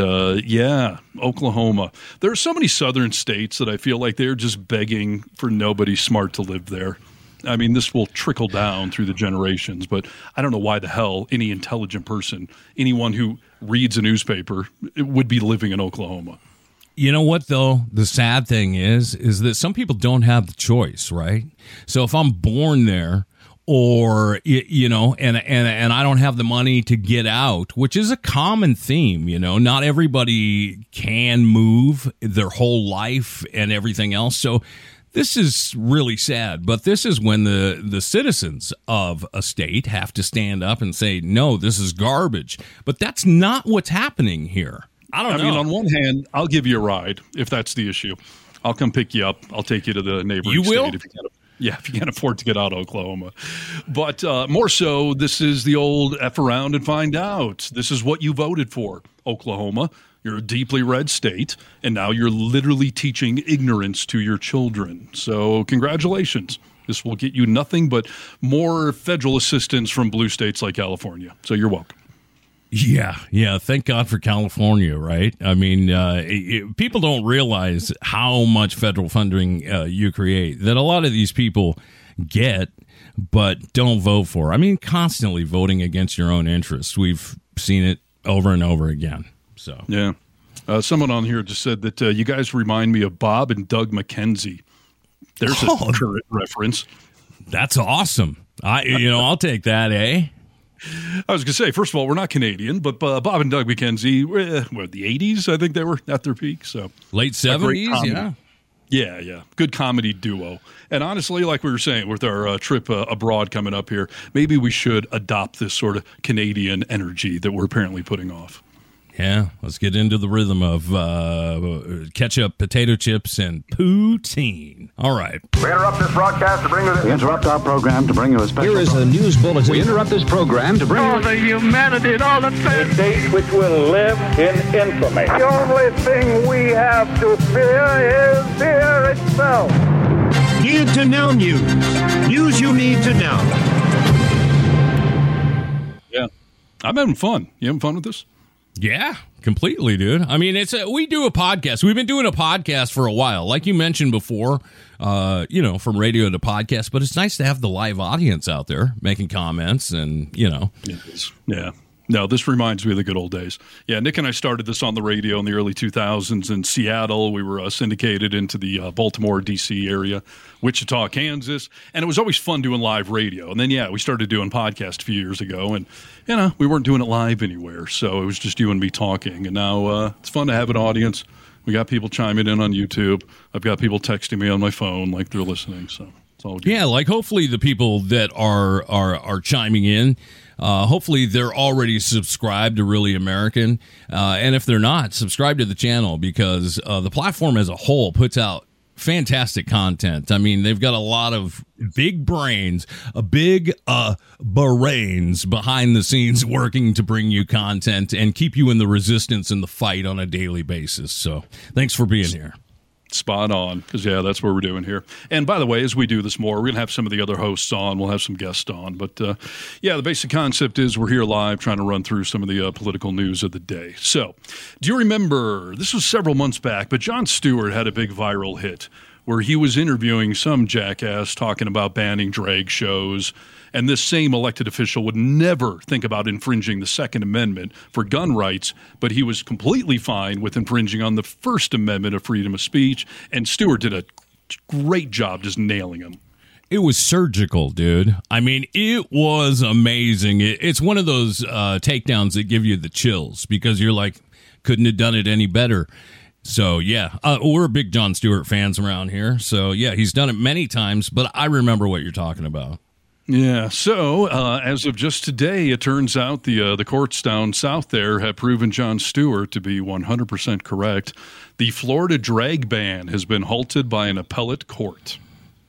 Oklahoma. There are so many southern states that I feel like they're just begging for nobody smart to live there. I mean, this will trickle down through the generations, but I don't know why the hell any intelligent person, anyone who reads a newspaper, would be living in Oklahoma. You know what, though? The sad thing is that some people don't have the choice, right? So if I'm born there, or, and I don't have the money to get out, which is a common theme, not everybody can move their whole life and everything else. So this is really sad, but this is when the citizens of a state have to stand up and say, no, this is garbage. But that's not what's happening here. I don't know. I mean, on one hand, I'll give you a ride if that's the issue. I'll come pick you up. I'll take you to the neighboring state if you can. Yeah, if you can't afford to get out of Oklahoma. But more so, this is the old F around and find out. This is what you voted for, Oklahoma. You're a deeply red state, and now you're literally teaching ignorance to your children. So congratulations. This will get you nothing but more federal assistance from blue states like California. So you're welcome. Yeah. Thank God for California, right? I mean, people don't realize how much federal funding you create that a lot of these people get, but don't vote for. I mean, constantly voting against your own interests. We've seen it over and over again. So yeah, someone on here just said that you guys remind me of Bob and Doug McKenzie. There's a current reference. That's awesome. I'll take that, eh? I was going to say, first of all, we're not Canadian, but Bob and Doug McKenzie, the 80s, I think they were at their peak. So late 70s, yeah. Yeah. Good comedy duo. And honestly, like we were saying, with our trip abroad coming up here, maybe we should adopt this sort of Canadian energy that we're apparently putting off. Yeah, let's get into the rhythm of ketchup, potato chips, and poutine. All right. We interrupt this broadcast to bring you... We interrupt our program to bring you a special... Here is a news bulletin. We interrupt this program to bring you... All the humanity and all the things... A date which will live in infamy. The only thing we have to fear is fear itself. Need to know news. News you need to know. Yeah. I'm having fun. You having fun with this? Yeah, completely, dude. I mean, we do a podcast. We've been doing a podcast for a while, like you mentioned before, from radio to podcast, but it's nice to have the live audience out there making comments and, Yeah. No, this reminds me of the good old days. Yeah, Nick and I started this on the radio in the early 2000s in Seattle. We were syndicated into the Baltimore, D.C. area, Wichita, Kansas, and it was always fun doing live radio. And then, we started doing podcast a few years ago, and, we weren't doing it live anywhere, so it was just you and me talking. And now it's fun to have an audience. We got people chiming in on YouTube. I've got people texting me on my phone like they're listening, so it's all good. Yeah, like hopefully the people that are chiming in, hopefully they're already subscribed to Really American. And if they're not, subscribe to the channel because the platform as a whole puts out fantastic content. I mean, they've got a lot of big brains, brains behind the scenes working to bring you content and keep you in the resistance and the fight on a daily basis. So thanks for being here. Spot on, because, that's what we're doing here. And by the way, as we do this more, we're going to have some of the other hosts on. We'll have some guests on. But, the basic concept is we're here live trying to run through some of the political news of the day. So, do you remember, this was several months back, but Jon Stewart had a big viral hit where he was interviewing some jackass talking about banning drag shows. And this same elected official would never think about infringing the Second Amendment for gun rights, but he was completely fine with infringing on the First Amendment of freedom of speech. And Stewart did a great job just nailing him. It was surgical, dude. I mean, it was amazing. It's one of those takedowns that give you the chills because you're like, couldn't have done it any better. So, we're big Jon Stewart fans around here. So, he's done it many times, but I remember what you're talking about. Yeah, so as of just today, it turns out the courts down south there have proven Jon Stewart to be 100% correct. The Florida drag ban has been halted by an appellate court.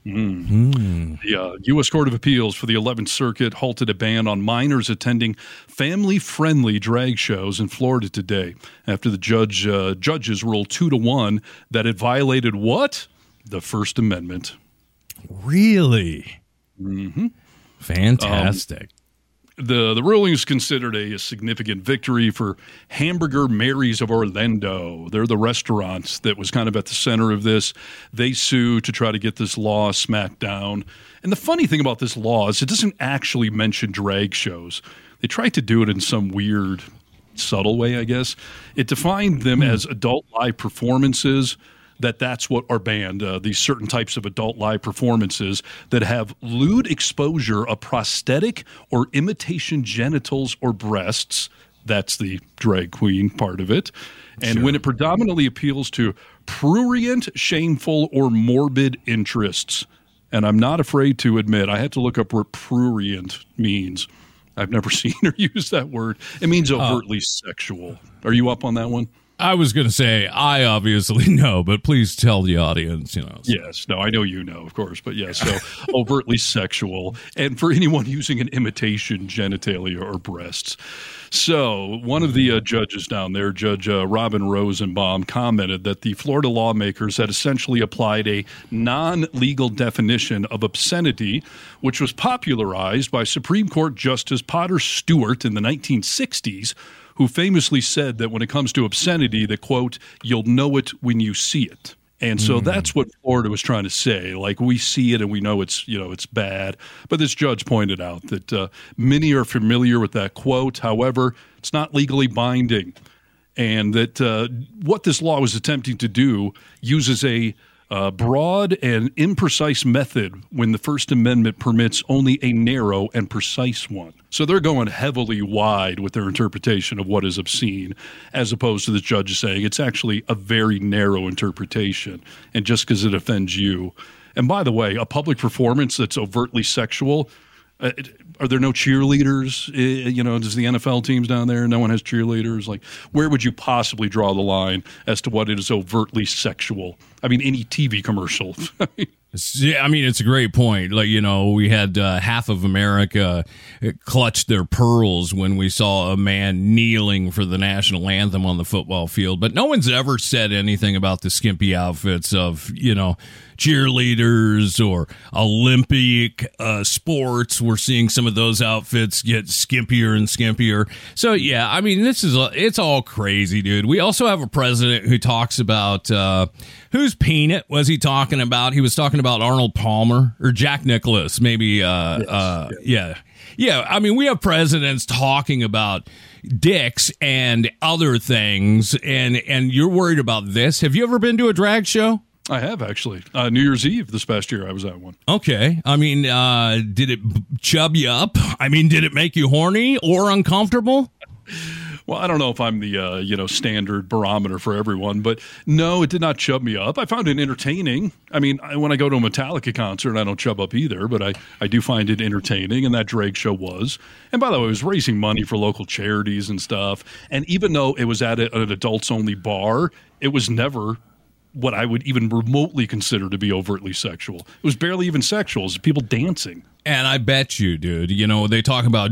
The U.S. Court of Appeals for the 11th Circuit halted a ban on minors attending family-friendly drag shows in Florida today after the judges ruled 2-1 that it violated what? The First Amendment. Really? Mm-hmm. Fantastic. The ruling is considered a significant victory for Hamburger Mary's of Orlando. They're the restaurant that was kind of at the center of this. They sued to try to get this law smacked down. And the funny thing about this law is it doesn't actually mention drag shows. They tried to do it in some weird, subtle way, I guess. It defined them as adult live performances. That's what are banned, these certain types of adult live performances that have lewd exposure of prosthetic or imitation genitals or breasts. That's the drag queen part of it. And when it predominantly appeals to prurient, shameful, or morbid interests. And I'm not afraid to admit, I had to look up what prurient means. I've never seen or used that word. It means overtly sexual. Are you up on that one? I was going to say, I obviously know, but please tell the audience, Yes. No, I know you know, of course. But yes, so overtly sexual. And for anyone using an imitation genitalia or breasts. So one of the judges down there, Judge Robin Rosenbaum, commented that the Florida lawmakers had essentially applied a non-legal definition of obscenity, which was popularized by Supreme Court Justice Potter Stewart in the 1960s, who famously said that when it comes to obscenity, that, quote, you'll know it when you see it. And so that's what Florida was trying to say. Like, we see it and we know it's, it's bad. But this judge pointed out that many are familiar with that quote. However, it's not legally binding. And that what this law was attempting to do uses a broad and imprecise method when the First Amendment permits only a narrow and precise one. So they're going heavily wide with their interpretation of what is obscene, as opposed to the judge saying it's actually a very narrow interpretation. And just because it offends you. And by the way, a public performance that's overtly sexual, are there no cheerleaders? Does the NFL teams down there, no one has cheerleaders? Like, where would you possibly draw the line as to what is overtly sexual? I mean, any TV commercial. Yeah, I mean, it's a great point. Like, we had half of America clutch their pearls when we saw a man kneeling for the national anthem on the football field. But no one's ever said anything about the skimpy outfits of, cheerleaders or Olympic sports. We're seeing some of those outfits get skimpier and skimpier. So, yeah, I mean, it's all crazy, dude. We also have a president who talks about whose peanut was he talking about? He was talking about Arnold Palmer or Jack Nicklaus, maybe. Yeah. I mean, we have presidents talking about dicks and other things, and you're worried about this. Have you ever been to a drag show? I have, actually. New Year's Eve this past year, I was at one. Okay. I mean, did it chub you up? I mean, did it make you horny or uncomfortable? Well, I don't know if I'm the standard barometer for everyone, but no, it did not chub me up. I found it entertaining. I mean, when I go to a Metallica concert, I don't chub up either, but I do find it entertaining, and that drag show was. And by the way, it was raising money for local charities and stuff. And even though it was at an adults-only bar, it was never what I would even remotely consider to be overtly sexual. It was barely even sexual. It was people dancing. And I bet you, dude, they talk about,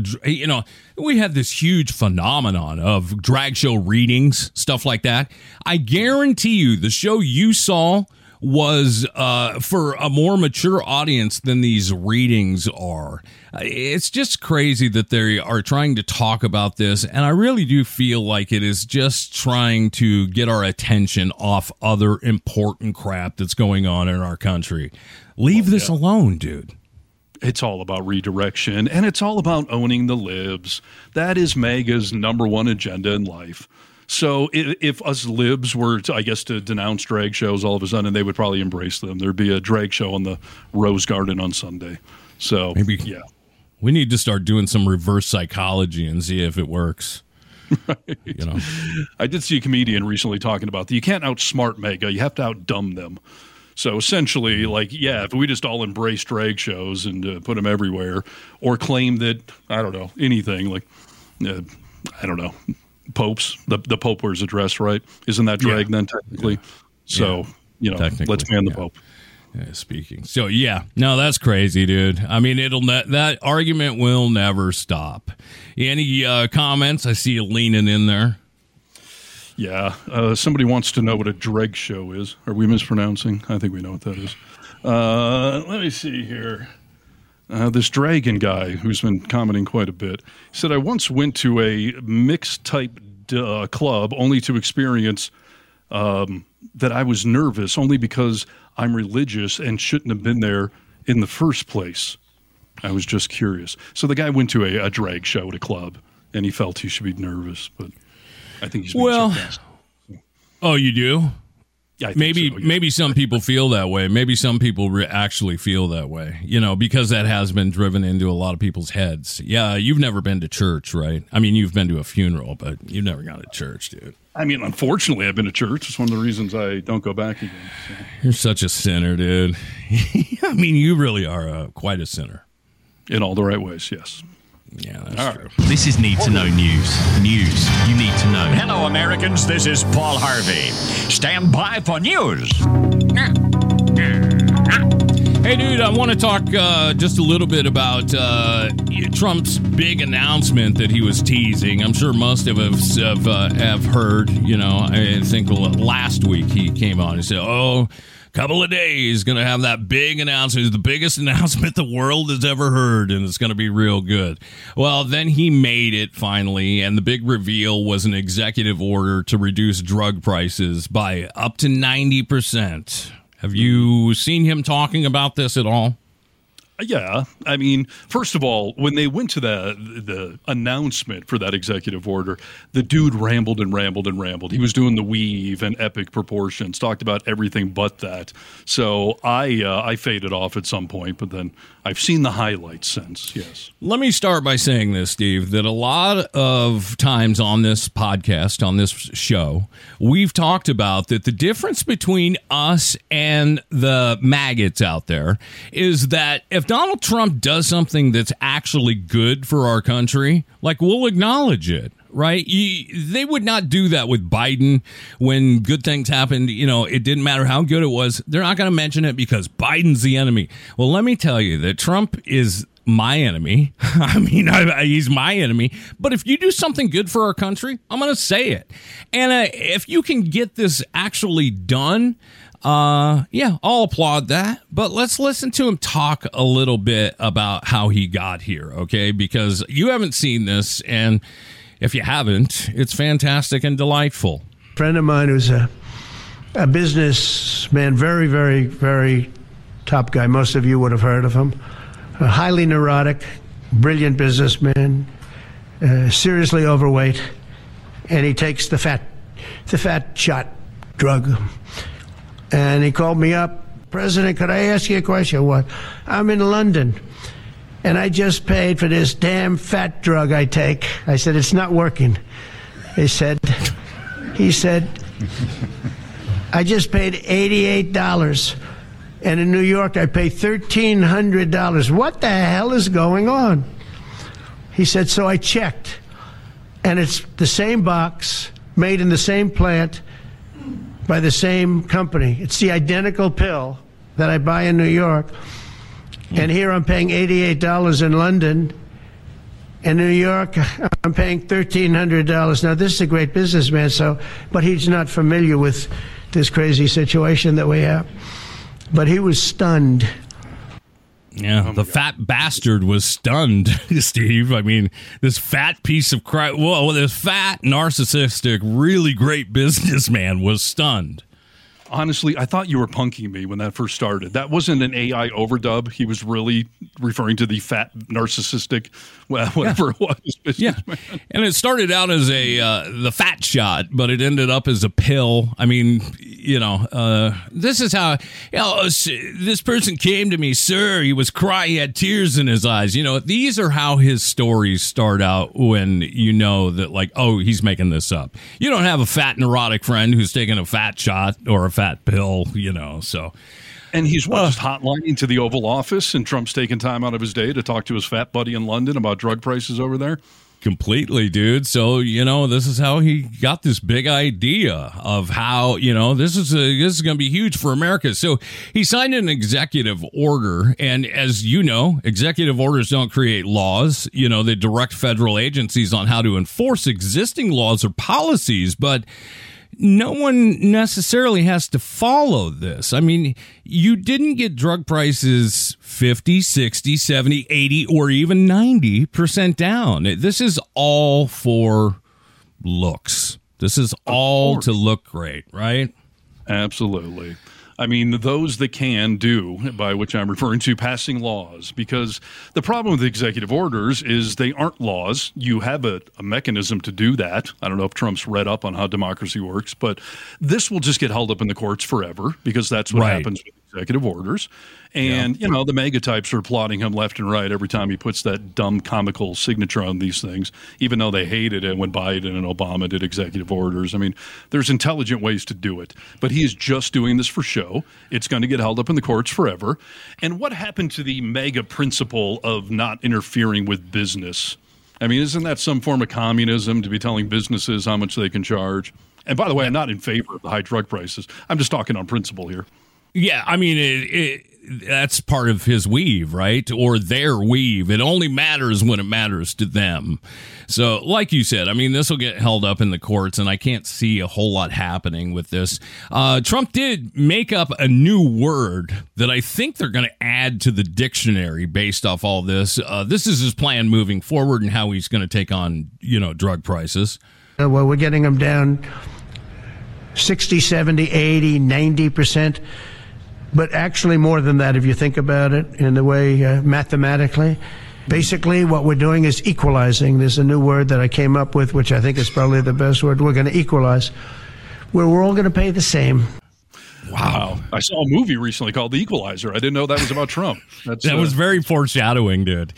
we had this huge phenomenon of drag show readings, stuff like that. I guarantee you the show you saw was for a more mature audience than these readings are. It's just crazy that they are trying to talk about this, and I really do feel like it is just trying to get our attention off other important crap that's going on in our country. Leave this alone, dude. It's all about redirection, and it's all about owning the libs. That is MAGA's number one agenda in life. So if us libs were, to denounce drag shows all of a sudden, they would probably embrace them. There'd be a drag show on the Rose Garden on Sunday. So, yeah. We need to start doing some reverse psychology and see if it works. Right. I did see a comedian recently talking about that you can't outsmart MAGA. You have to outdumb them. So essentially, if we just all embrace drag shows and put them everywhere, or claim that, I don't know, anything popes, the Pope wears a dress, right? Isn't that drag then technically? Yeah. So, let's ban the Pope. Speaking. So, no, that's crazy, dude. I mean, that argument will never stop. Any comments? I see you leaning in there. Yeah. Somebody wants to know what a drag show is. Are we mispronouncing? I think we know what that is. Let me see here. This Dragon guy who's been commenting quite a bit said, I once went to a mixed-type club only to experience that I was nervous only because I'm religious and shouldn't have been there in the first place. I was just curious. So the guy went to a drag show at a club, and he felt he should be nervous, but I think he's being sarcastic. Oh, you do? Yeah, maybe some people feel that way. Maybe some people actually feel that way, because that has been driven into a lot of people's heads. Yeah, you've never been to church, right? I mean, you've been to a funeral, but you've never gone to church, dude. I mean, unfortunately, I've been to church. It's one of the reasons I don't go back again. So. You're such a sinner, dude. I mean, you really are quite a sinner. In all the right ways, yes. Yeah, that's all true. This is Need to Know News. News you need to know. Hello, Americans. This is Paul Harvey. Stand by for news. Hey, dude, I want to talk just a little bit about Trump's big announcement that he was teasing. I'm sure most of us have heard, I think last week he came on and said, couple of days, going to have that big announcement. It's the biggest announcement the world has ever heard, and it's going to be real good. Well, then he made it finally, and the big reveal was an executive order to reduce drug prices by up to 90%. Have you seen him talking about this at all? Yeah. I mean, first of all, when they went to the announcement for that executive order, the dude rambled and rambled and rambled. He was doing the weave and epic proportions, talked about everything but that. So I faded off at some point, but then I've seen the highlights since, yes. Let me start by saying this, Steve, that a lot of times on this podcast, on this show, we've talked about that the difference between us and the maggots out there is that if Donald Trump does something that's actually good for our country, like, we'll acknowledge it. Right? They would not do that with Biden when good things happened. You know, it didn't matter how good it was. They're not going to mention it because Biden's the enemy. Well, let me tell you that Trump is my enemy. I mean, he's my enemy. But if you do something good for our country, I'm going to say it. And if you can get this actually done, yeah, I'll applaud that. But let's listen to him talk a little bit about how he got here, okay? Because you haven't seen this, and if you haven't, it's fantastic and delightful. A friend of mine who's a businessman, very, very, very top guy. Most of you would have heard of him. A highly neurotic, brilliant businessman, seriously overweight, and he takes the fat shot drug. And he called me up, President, could I ask you a question? What? I'm in London, and I just paid for this damn fat drug I take. I said, it's not working. He said, I just paid $88. And in New York, I pay $1,300. What the hell is going on? He said, so I checked. And it's the same box, made in the same plant, by the same company. It's the identical pill that I buy in New York. And here I'm paying $88 in London. In New York, I'm paying $1,300. Now, this is a great businessman, but he's not familiar with this crazy situation that we have. But he was stunned. Yeah, the fat bastard was stunned, Steve. I mean, this fat piece of crap, this fat, narcissistic, really great businessman was stunned. Honestly, I thought you were punking me when that first started. That wasn't an AI overdub. He was really referring to the fat, narcissistic, whatever it was. Yeah, and it started out as the fat shot, but it ended up as a pill. I mean, this is how this person came to me, sir. He was crying. He had tears in his eyes. These are how his stories start out when you know that, like, oh, he's making this up. You don't have a fat, neurotic friend who's taking a fat shot or a fat pill, so. And he's just hotlining to the Oval Office, and Trump's taking time out of his day to talk to his fat buddy in London about drug prices over there. Completely, dude. So, this is how he got this big idea of how, this is going to be huge for America. So he signed an executive order. And as you know, executive orders don't create laws. They direct federal agencies on how to enforce existing laws or policies. But no one necessarily has to follow this. I mean, you didn't get drug prices 50, 60, 70, 80, or even 90% down. This is all for looks. This is all to look great, right? Absolutely. I mean, those that can do, by which I'm referring to passing laws, because the problem with executive orders is they aren't laws. You have a mechanism to do that. I don't know if Trump's read up on how democracy works, but this will just get held up in the courts forever because that's what happens with executive orders. And, the mega types are applauding him left and right every time he puts that dumb comical signature on these things, even though they hated it when Biden and Obama did executive orders. I mean, there's intelligent ways to do it, but he is just doing this for show. It's going to get held up in the courts forever. And what happened to the mega principle of not interfering with business? I mean, isn't that some form of communism to be telling businesses how much they can charge? And by the way, I'm not in favor of the high drug prices. I'm just talking on principle here. Yeah, I mean, that's part of his weave, right? Or their weave. It only matters when it matters to them. So, like you said, I mean, this will get held up in the courts, and I can't see a whole lot happening with this. Trump did make up a new word that I think they're going to add to the dictionary based off all this. This is his plan moving forward and how he's going to take on, drug prices. Well, we're getting them down 60, 70, 80, 90%. but actually more than that if you think about it in the way mathematically. Basically, what we're doing is equalizing. There's a new word that I came up with, which I think is probably the best word. We're going to equalize, where we're all going to pay the same. Wow. I saw a movie recently called The Equalizer. I didn't know that was about Trump. That was very foreshadowing, dude.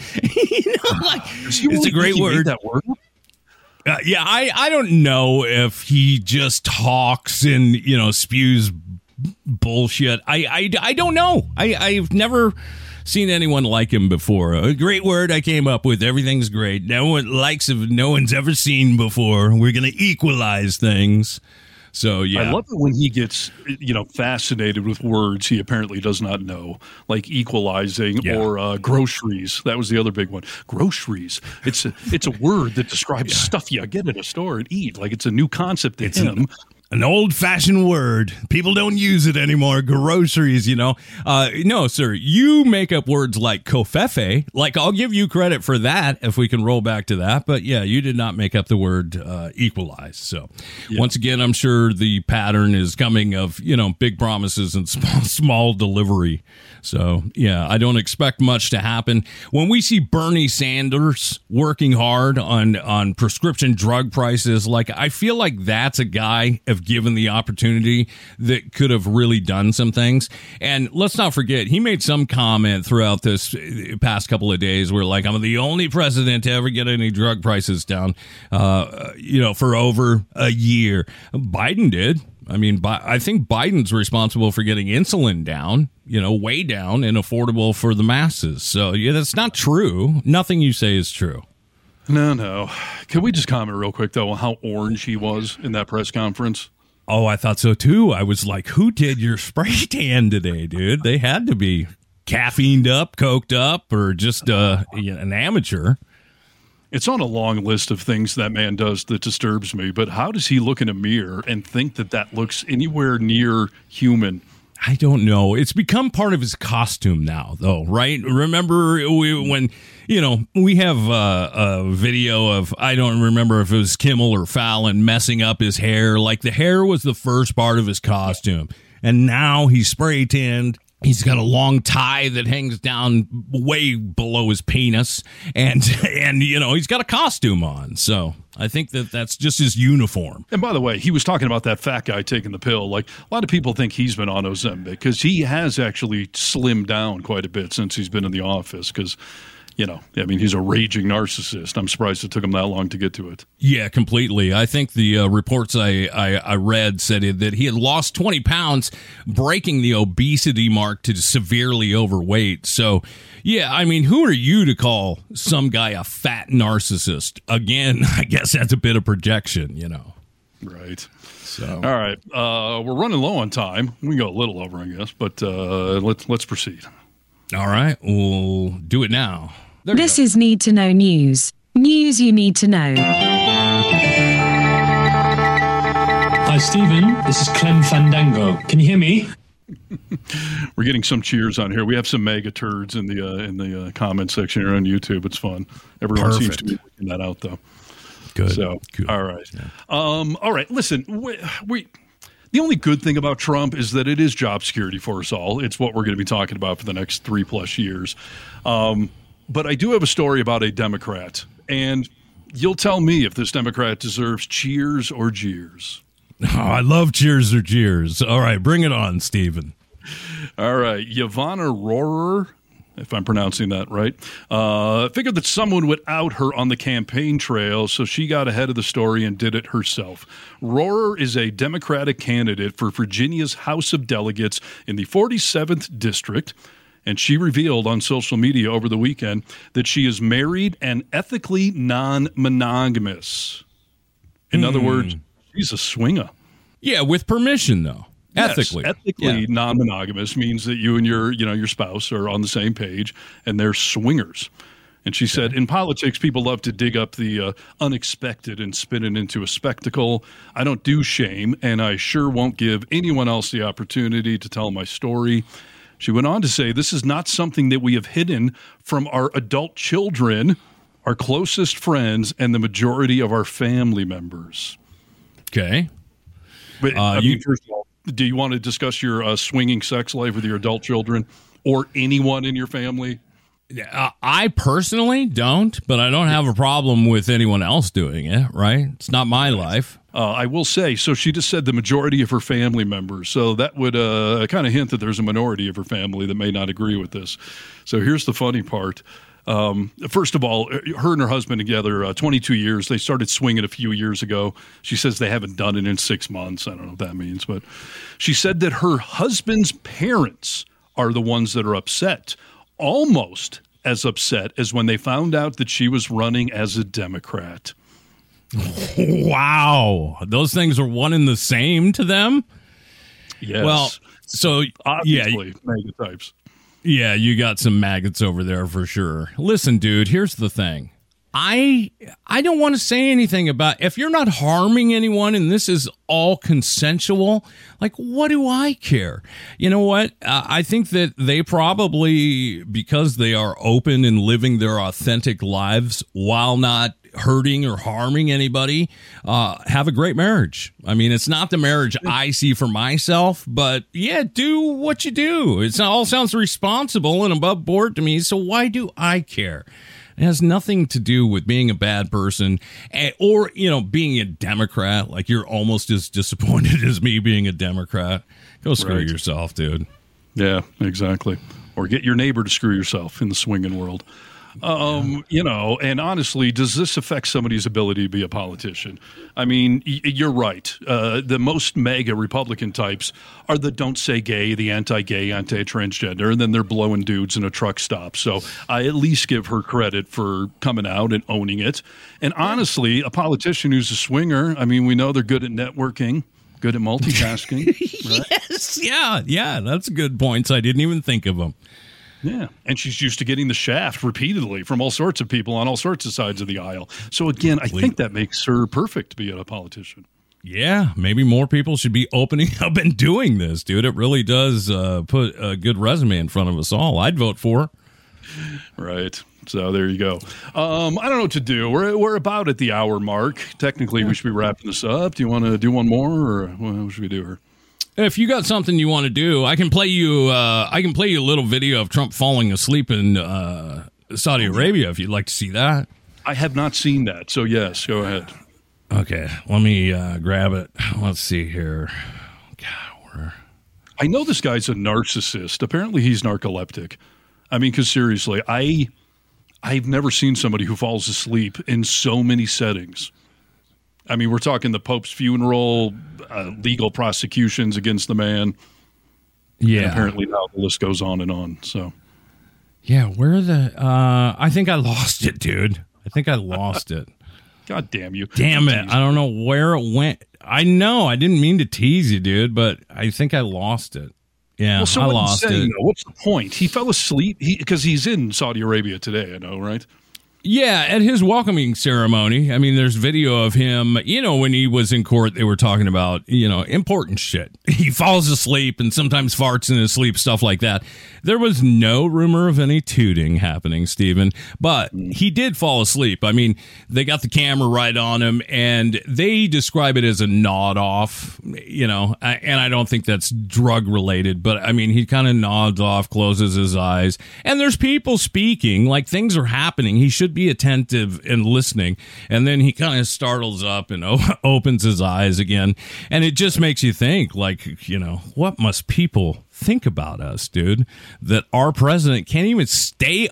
It's a great word. That word? Yeah, I don't know if he just talks and, spews bullshit. I don't know. I've never seen anyone like him before. A great word I came up with. Everything's great. No one's ever seen before. We're going to equalize things. So, yeah. I love it when he gets, fascinated with words he apparently does not know, like equalizing or groceries. That was the other big one. Groceries. It's a word that describes stuff you get at a store and eat. Like it's a new concept to him. An old-fashioned word. People don't use it anymore. Groceries, No, sir. You make up words like covfefe. Like, I'll give you credit for that if we can roll back to that. But, yeah, you did not make up the word equalize. So, once again, I'm sure the pattern is coming of, big promises and small delivery. So, yeah, I don't expect much to happen. When we see Bernie Sanders working hard on prescription drug prices, like, I feel like that's a guy, if given the opportunity, that could have really done some things. And let's not forget, he made some comment throughout this past couple of days where, like, I'm the only president to ever get any drug prices down, for over a year. Biden did. I mean, I think Biden's responsible for getting insulin down, way down and affordable for the masses. So, yeah, that's not true. Nothing you say is true. No. Can we just comment real quick, though, on how orange he was in that press conference? Oh, I thought so, too. I was like, who did your spray tan today, dude? They had to be caffeined up, coked up, or just an amateur. It's on a long list of things that man does that disturbs me, but how does he look in a mirror and think that looks anywhere near human? I don't know. It's become part of his costume now, though, right? Remember when we have a video of, I don't remember if it was Kimmel or Fallon messing up his hair. Like, the hair was the first part of his costume. And now he's spray tanned. He's got a long tie that hangs down way below his penis, and he's got a costume on. So I think that's just his uniform. And by the way, he was talking about that fat guy taking the pill. Like, a lot of people think he's been on Ozempic because he has actually slimmed down quite a bit since he's been in the office because, he's a raging narcissist. I'm surprised it took him that long to get to it. Yeah, completely. I think the reports I read said that he had lost 20 pounds, breaking the obesity mark to severely overweight. So, yeah, I mean, who are you to call some guy a fat narcissist? Again, I guess that's a bit of projection, Right. So, all right. We're running low on time. We can go a little over, I guess, but let's proceed. All right. We'll do it now. This is Need to Know News. News you need to know. Hi, Stephen. This is Clem Fandango. Can you hear me? We're getting some cheers on here. We have some mega turds in the comment section here on YouTube. It's fun. Everyone seems to be working that out, though. Good. So, good. All right. Yeah. All right. Listen, we the only good thing about Trump is that it is job security for us all. It's what we're going to be talking about for the next 3+ years. But I do have a story about a Democrat, and you'll tell me if this Democrat deserves cheers or jeers. Oh, I love cheers or jeers. All right, bring it on, Stephen. All right, Ivana Rohrer, if I'm pronouncing that right, figured that someone would out her on the campaign trail, so she got ahead of the story and did it herself. Rohrer is a Democratic candidate for Virginia's House of Delegates in the 47th District, and she revealed on social media over the weekend that she is married and ethically non-monogamous. In other words, she's a swinger. Yeah, with permission, though. Ethically. Yes, ethically non-monogamous means that you and your spouse are on the same page and they're swingers. And she said, in politics, people love to dig up the unexpected and spin it into a spectacle. I don't do shame, and I sure won't give anyone else the opportunity to tell my story. She went on to say, this is not something that we have hidden from our adult children, our closest friends, and the majority of our family members. Okay. But, first of all, Do you want to discuss your swinging sex life with your adult children or anyone in your family? I personally don't, but I don't have a problem with anyone else doing it, right? It's not my life. I will say, so she just said the majority of her family members. So that would kind of hint that there's a minority of her family that may not agree with this. So here's the funny part. First of all, her and her husband together, 22 years. They started swinging a few years ago. She says they haven't done it in 6 months. I don't know what that means, but she said that her husband's parents are the ones that are upset, almost as upset as when they found out that she was running as a Democrat. Wow. Those things are one and the same to them? Yes. Well, so, obviously, MAGA types. Yeah, you got some maggots over there for sure. Listen, dude, here's the thing. I don't want to say anything about if you're not harming anyone and this is all consensual, like, what do I care? You know what? I think that they probably, because they are open and living their authentic lives while not hurting or harming anybody, have a great marriage. I mean, it's not the marriage I see for myself, but yeah, do what you do. It all sounds responsible and above board to me, so why do I care? It has nothing to do with being a bad person or, being a Democrat. Like, you're almost as disappointed as me being a Democrat. Go screw yourself, dude. Yeah, exactly. Or get your neighbor to screw yourself in the swinging world. And honestly, does this affect somebody's ability to be a politician? I mean, you're right. The most MAGA Republican types are the don't say gay, the anti-gay, anti-transgender, and then they're blowing dudes in a truck stop. So I at least give her credit for coming out and owning it. And honestly, a politician who's a swinger, I mean, we know they're good at networking, good at multitasking. Right? Yes, yeah, that's good points. I didn't even think of them. Yeah, and she's used to getting the shaft repeatedly from all sorts of people on all sorts of sides of the aisle. So again, I think that makes her perfect to be a politician. Yeah, maybe more people should be opening up and doing this, dude. It really does put a good resume in front of us all. I'd vote for her. Right. So there you go. I don't know what to do. We're about at the hour mark. Technically, we should be wrapping this up. Do you want to do one more, or what should we do here? If you got something you want to do, I can play you. I can play you a little video of Trump falling asleep in Saudi Arabia if you'd like to see that. I have not seen that, so yes, go ahead. Okay, let me grab it. Let's see here. God, I know this guy's a narcissist. Apparently, he's narcoleptic. I mean, because seriously, I've never seen somebody who falls asleep in so many settings. I mean, we're talking the Pope's funeral, legal prosecutions against the man. Yeah. And apparently now the list goes on and on. So, yeah, I think I lost it, dude. I think I lost it. God damn you. Damn it. I don't know where it went. I know. I didn't mean to tease you, dude, but I think I lost it. Yeah, well, so I lost it. What's the point? He fell asleep because he's in Saudi Arabia today, I know, right? Yeah, at his welcoming ceremony. I mean, there's video of him, when he was in court, they were talking about, important shit. He falls asleep and sometimes farts in his sleep, stuff like that. There was no rumor of any tooting happening, Stephen, but he did fall asleep. I mean, they got the camera right on him and they describe it as a nod off, and I don't think that's drug related, but I mean, he kind of nods off, closes his eyes, and there's people speaking, like things are happening. He should be attentive and listening, and then he kind of startles up and opens his eyes again, and it just makes you think, like, what must people think about us, dude, that our president can't even stay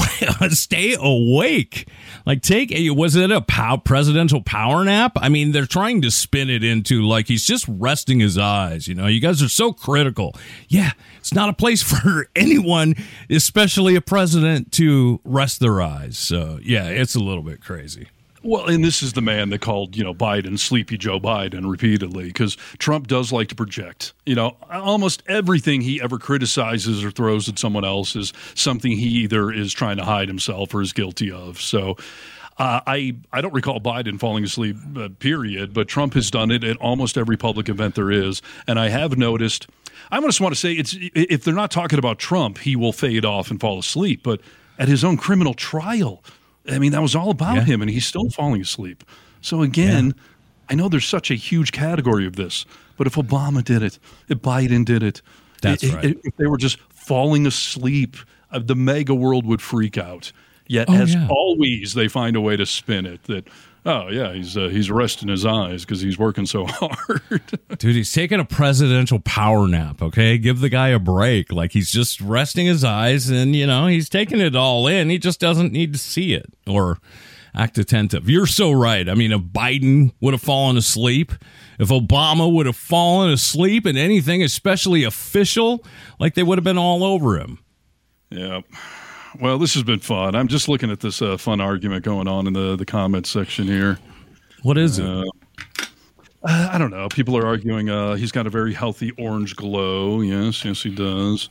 awake. Like, was it a presidential power nap? I mean, they're trying to spin it into like he's just resting his eyes. You guys are so critical. Yeah, it's not a place for anyone, especially a president, to rest their eyes. So yeah, it's a little bit crazy. Well, and this is the man that called, Biden Sleepy Joe Biden repeatedly, because Trump does like to project. Almost everything he ever criticizes or throws at someone else is something he either is trying to hide himself or is guilty of. So I don't recall Biden falling asleep, period, but Trump has done it at almost every public event there is. And I have noticed, I just want to say, if they're not talking about Trump, he will fade off and fall asleep. But at his own criminal trial, I mean, that was all about him, and he's still falling asleep. So again, I know there's such a huge category of this, but if Obama did it, if Biden did it, that's right. If they were just falling asleep, the mega world would freak out. Yet, as always, they find a way to spin it that, oh, yeah, he's resting his eyes because he's working so hard. Dude, he's taking a presidential power nap, okay? Give the guy a break. Like, he's just resting his eyes and, he's taking it all in. He just doesn't need to see it or act attentive. You're so right. I mean, if Biden would have fallen asleep, if Obama would have fallen asleep in anything, especially official, like they would have been all over him. Yeah. Well, this has been fun. I'm just looking at this fun argument going on in the comments section here. What is it? I don't know. People are arguing he's got a very healthy orange glow. Yes, he does.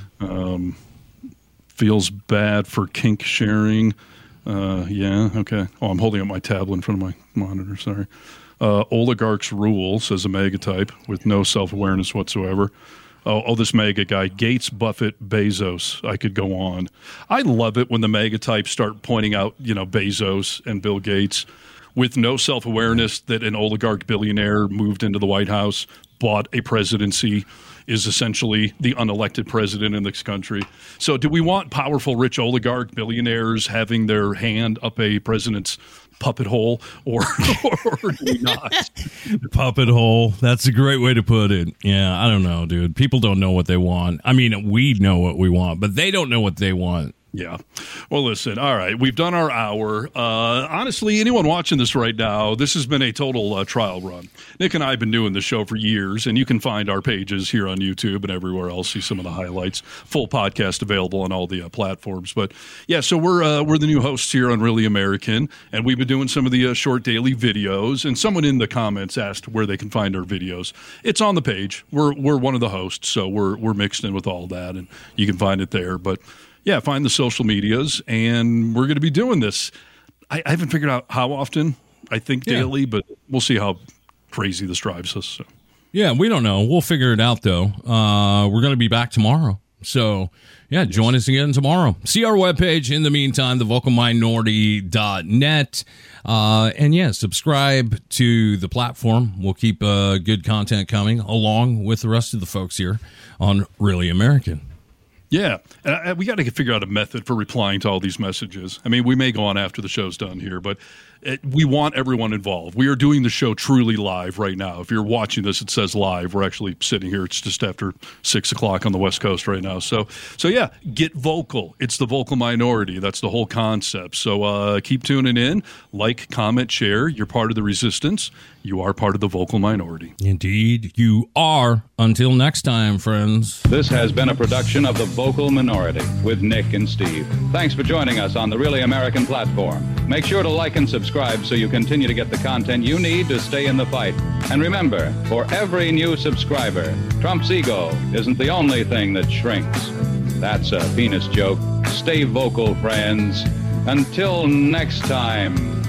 Feels bad for kink sharing. Yeah, okay. Oh, I'm holding up my tablet in front of my monitor. Sorry. Oligarchs rule, says a mega type with no self-awareness whatsoever. Oh, this mega guy, Gates, Buffett, Bezos. I could go on. I love it when the mega types start pointing out, Bezos and Bill Gates with no self-awareness that an oligarch billionaire moved into the White House, bought a presidency, is essentially the unelected president in this country. So do we want powerful, rich oligarch billionaires having their hand up a president's puppet hole, or do we not? Puppet hole. That's a great way to put it. Yeah, I don't know, dude. People don't know what they want. I mean, we know what we want, but they don't know what they want. Yeah. Well, listen, all right, we've done our hour. Honestly, anyone watching this right now, this has been a total trial run. Nick and I have been doing this show for years, and you can find our pages here on YouTube and everywhere else, see some of the highlights. Full podcast available on all the platforms. But, yeah, so we're the new hosts here on Really American, and we've been doing some of the short daily videos, and someone in the comments asked where they can find our videos. It's on the page. We're one of the hosts, so we're mixed in with all that, and you can find it there. But yeah, find the social medias, and we're going to be doing this. I haven't figured out how often. I think daily, but we'll see how crazy this drives us. So. Yeah, we don't know. We'll figure it out, though. We're going to be back tomorrow. So, yeah, join us again tomorrow. See our webpage in the meantime, thevocalminority.net. And, yeah, subscribe to the platform. We'll keep good content coming along with the rest of the folks here on Really American. Yeah, and we got to figure out a method for replying to all these messages. I mean, we may go on after the show's done here, but we want everyone involved. We are doing the show truly live right now. If you're watching this, it says live. We're actually sitting here. It's just after 6 o'clock on the West Coast right now. So yeah, get vocal. It's the vocal minority. That's the whole concept. So keep tuning in. Like, comment, share. You're part of the resistance. You are part of the vocal minority. Indeed, you are. Until next time, friends. This has been a production of The Vocal Minority with Nick and Steve. Thanks for joining us on the Really American platform. Make sure to like and subscribe so you continue to get the content you need to stay in the fight. And remember, for every new subscriber, Trump's ego isn't the only thing that shrinks. That's a penis joke. Stay vocal, friends. Until next time.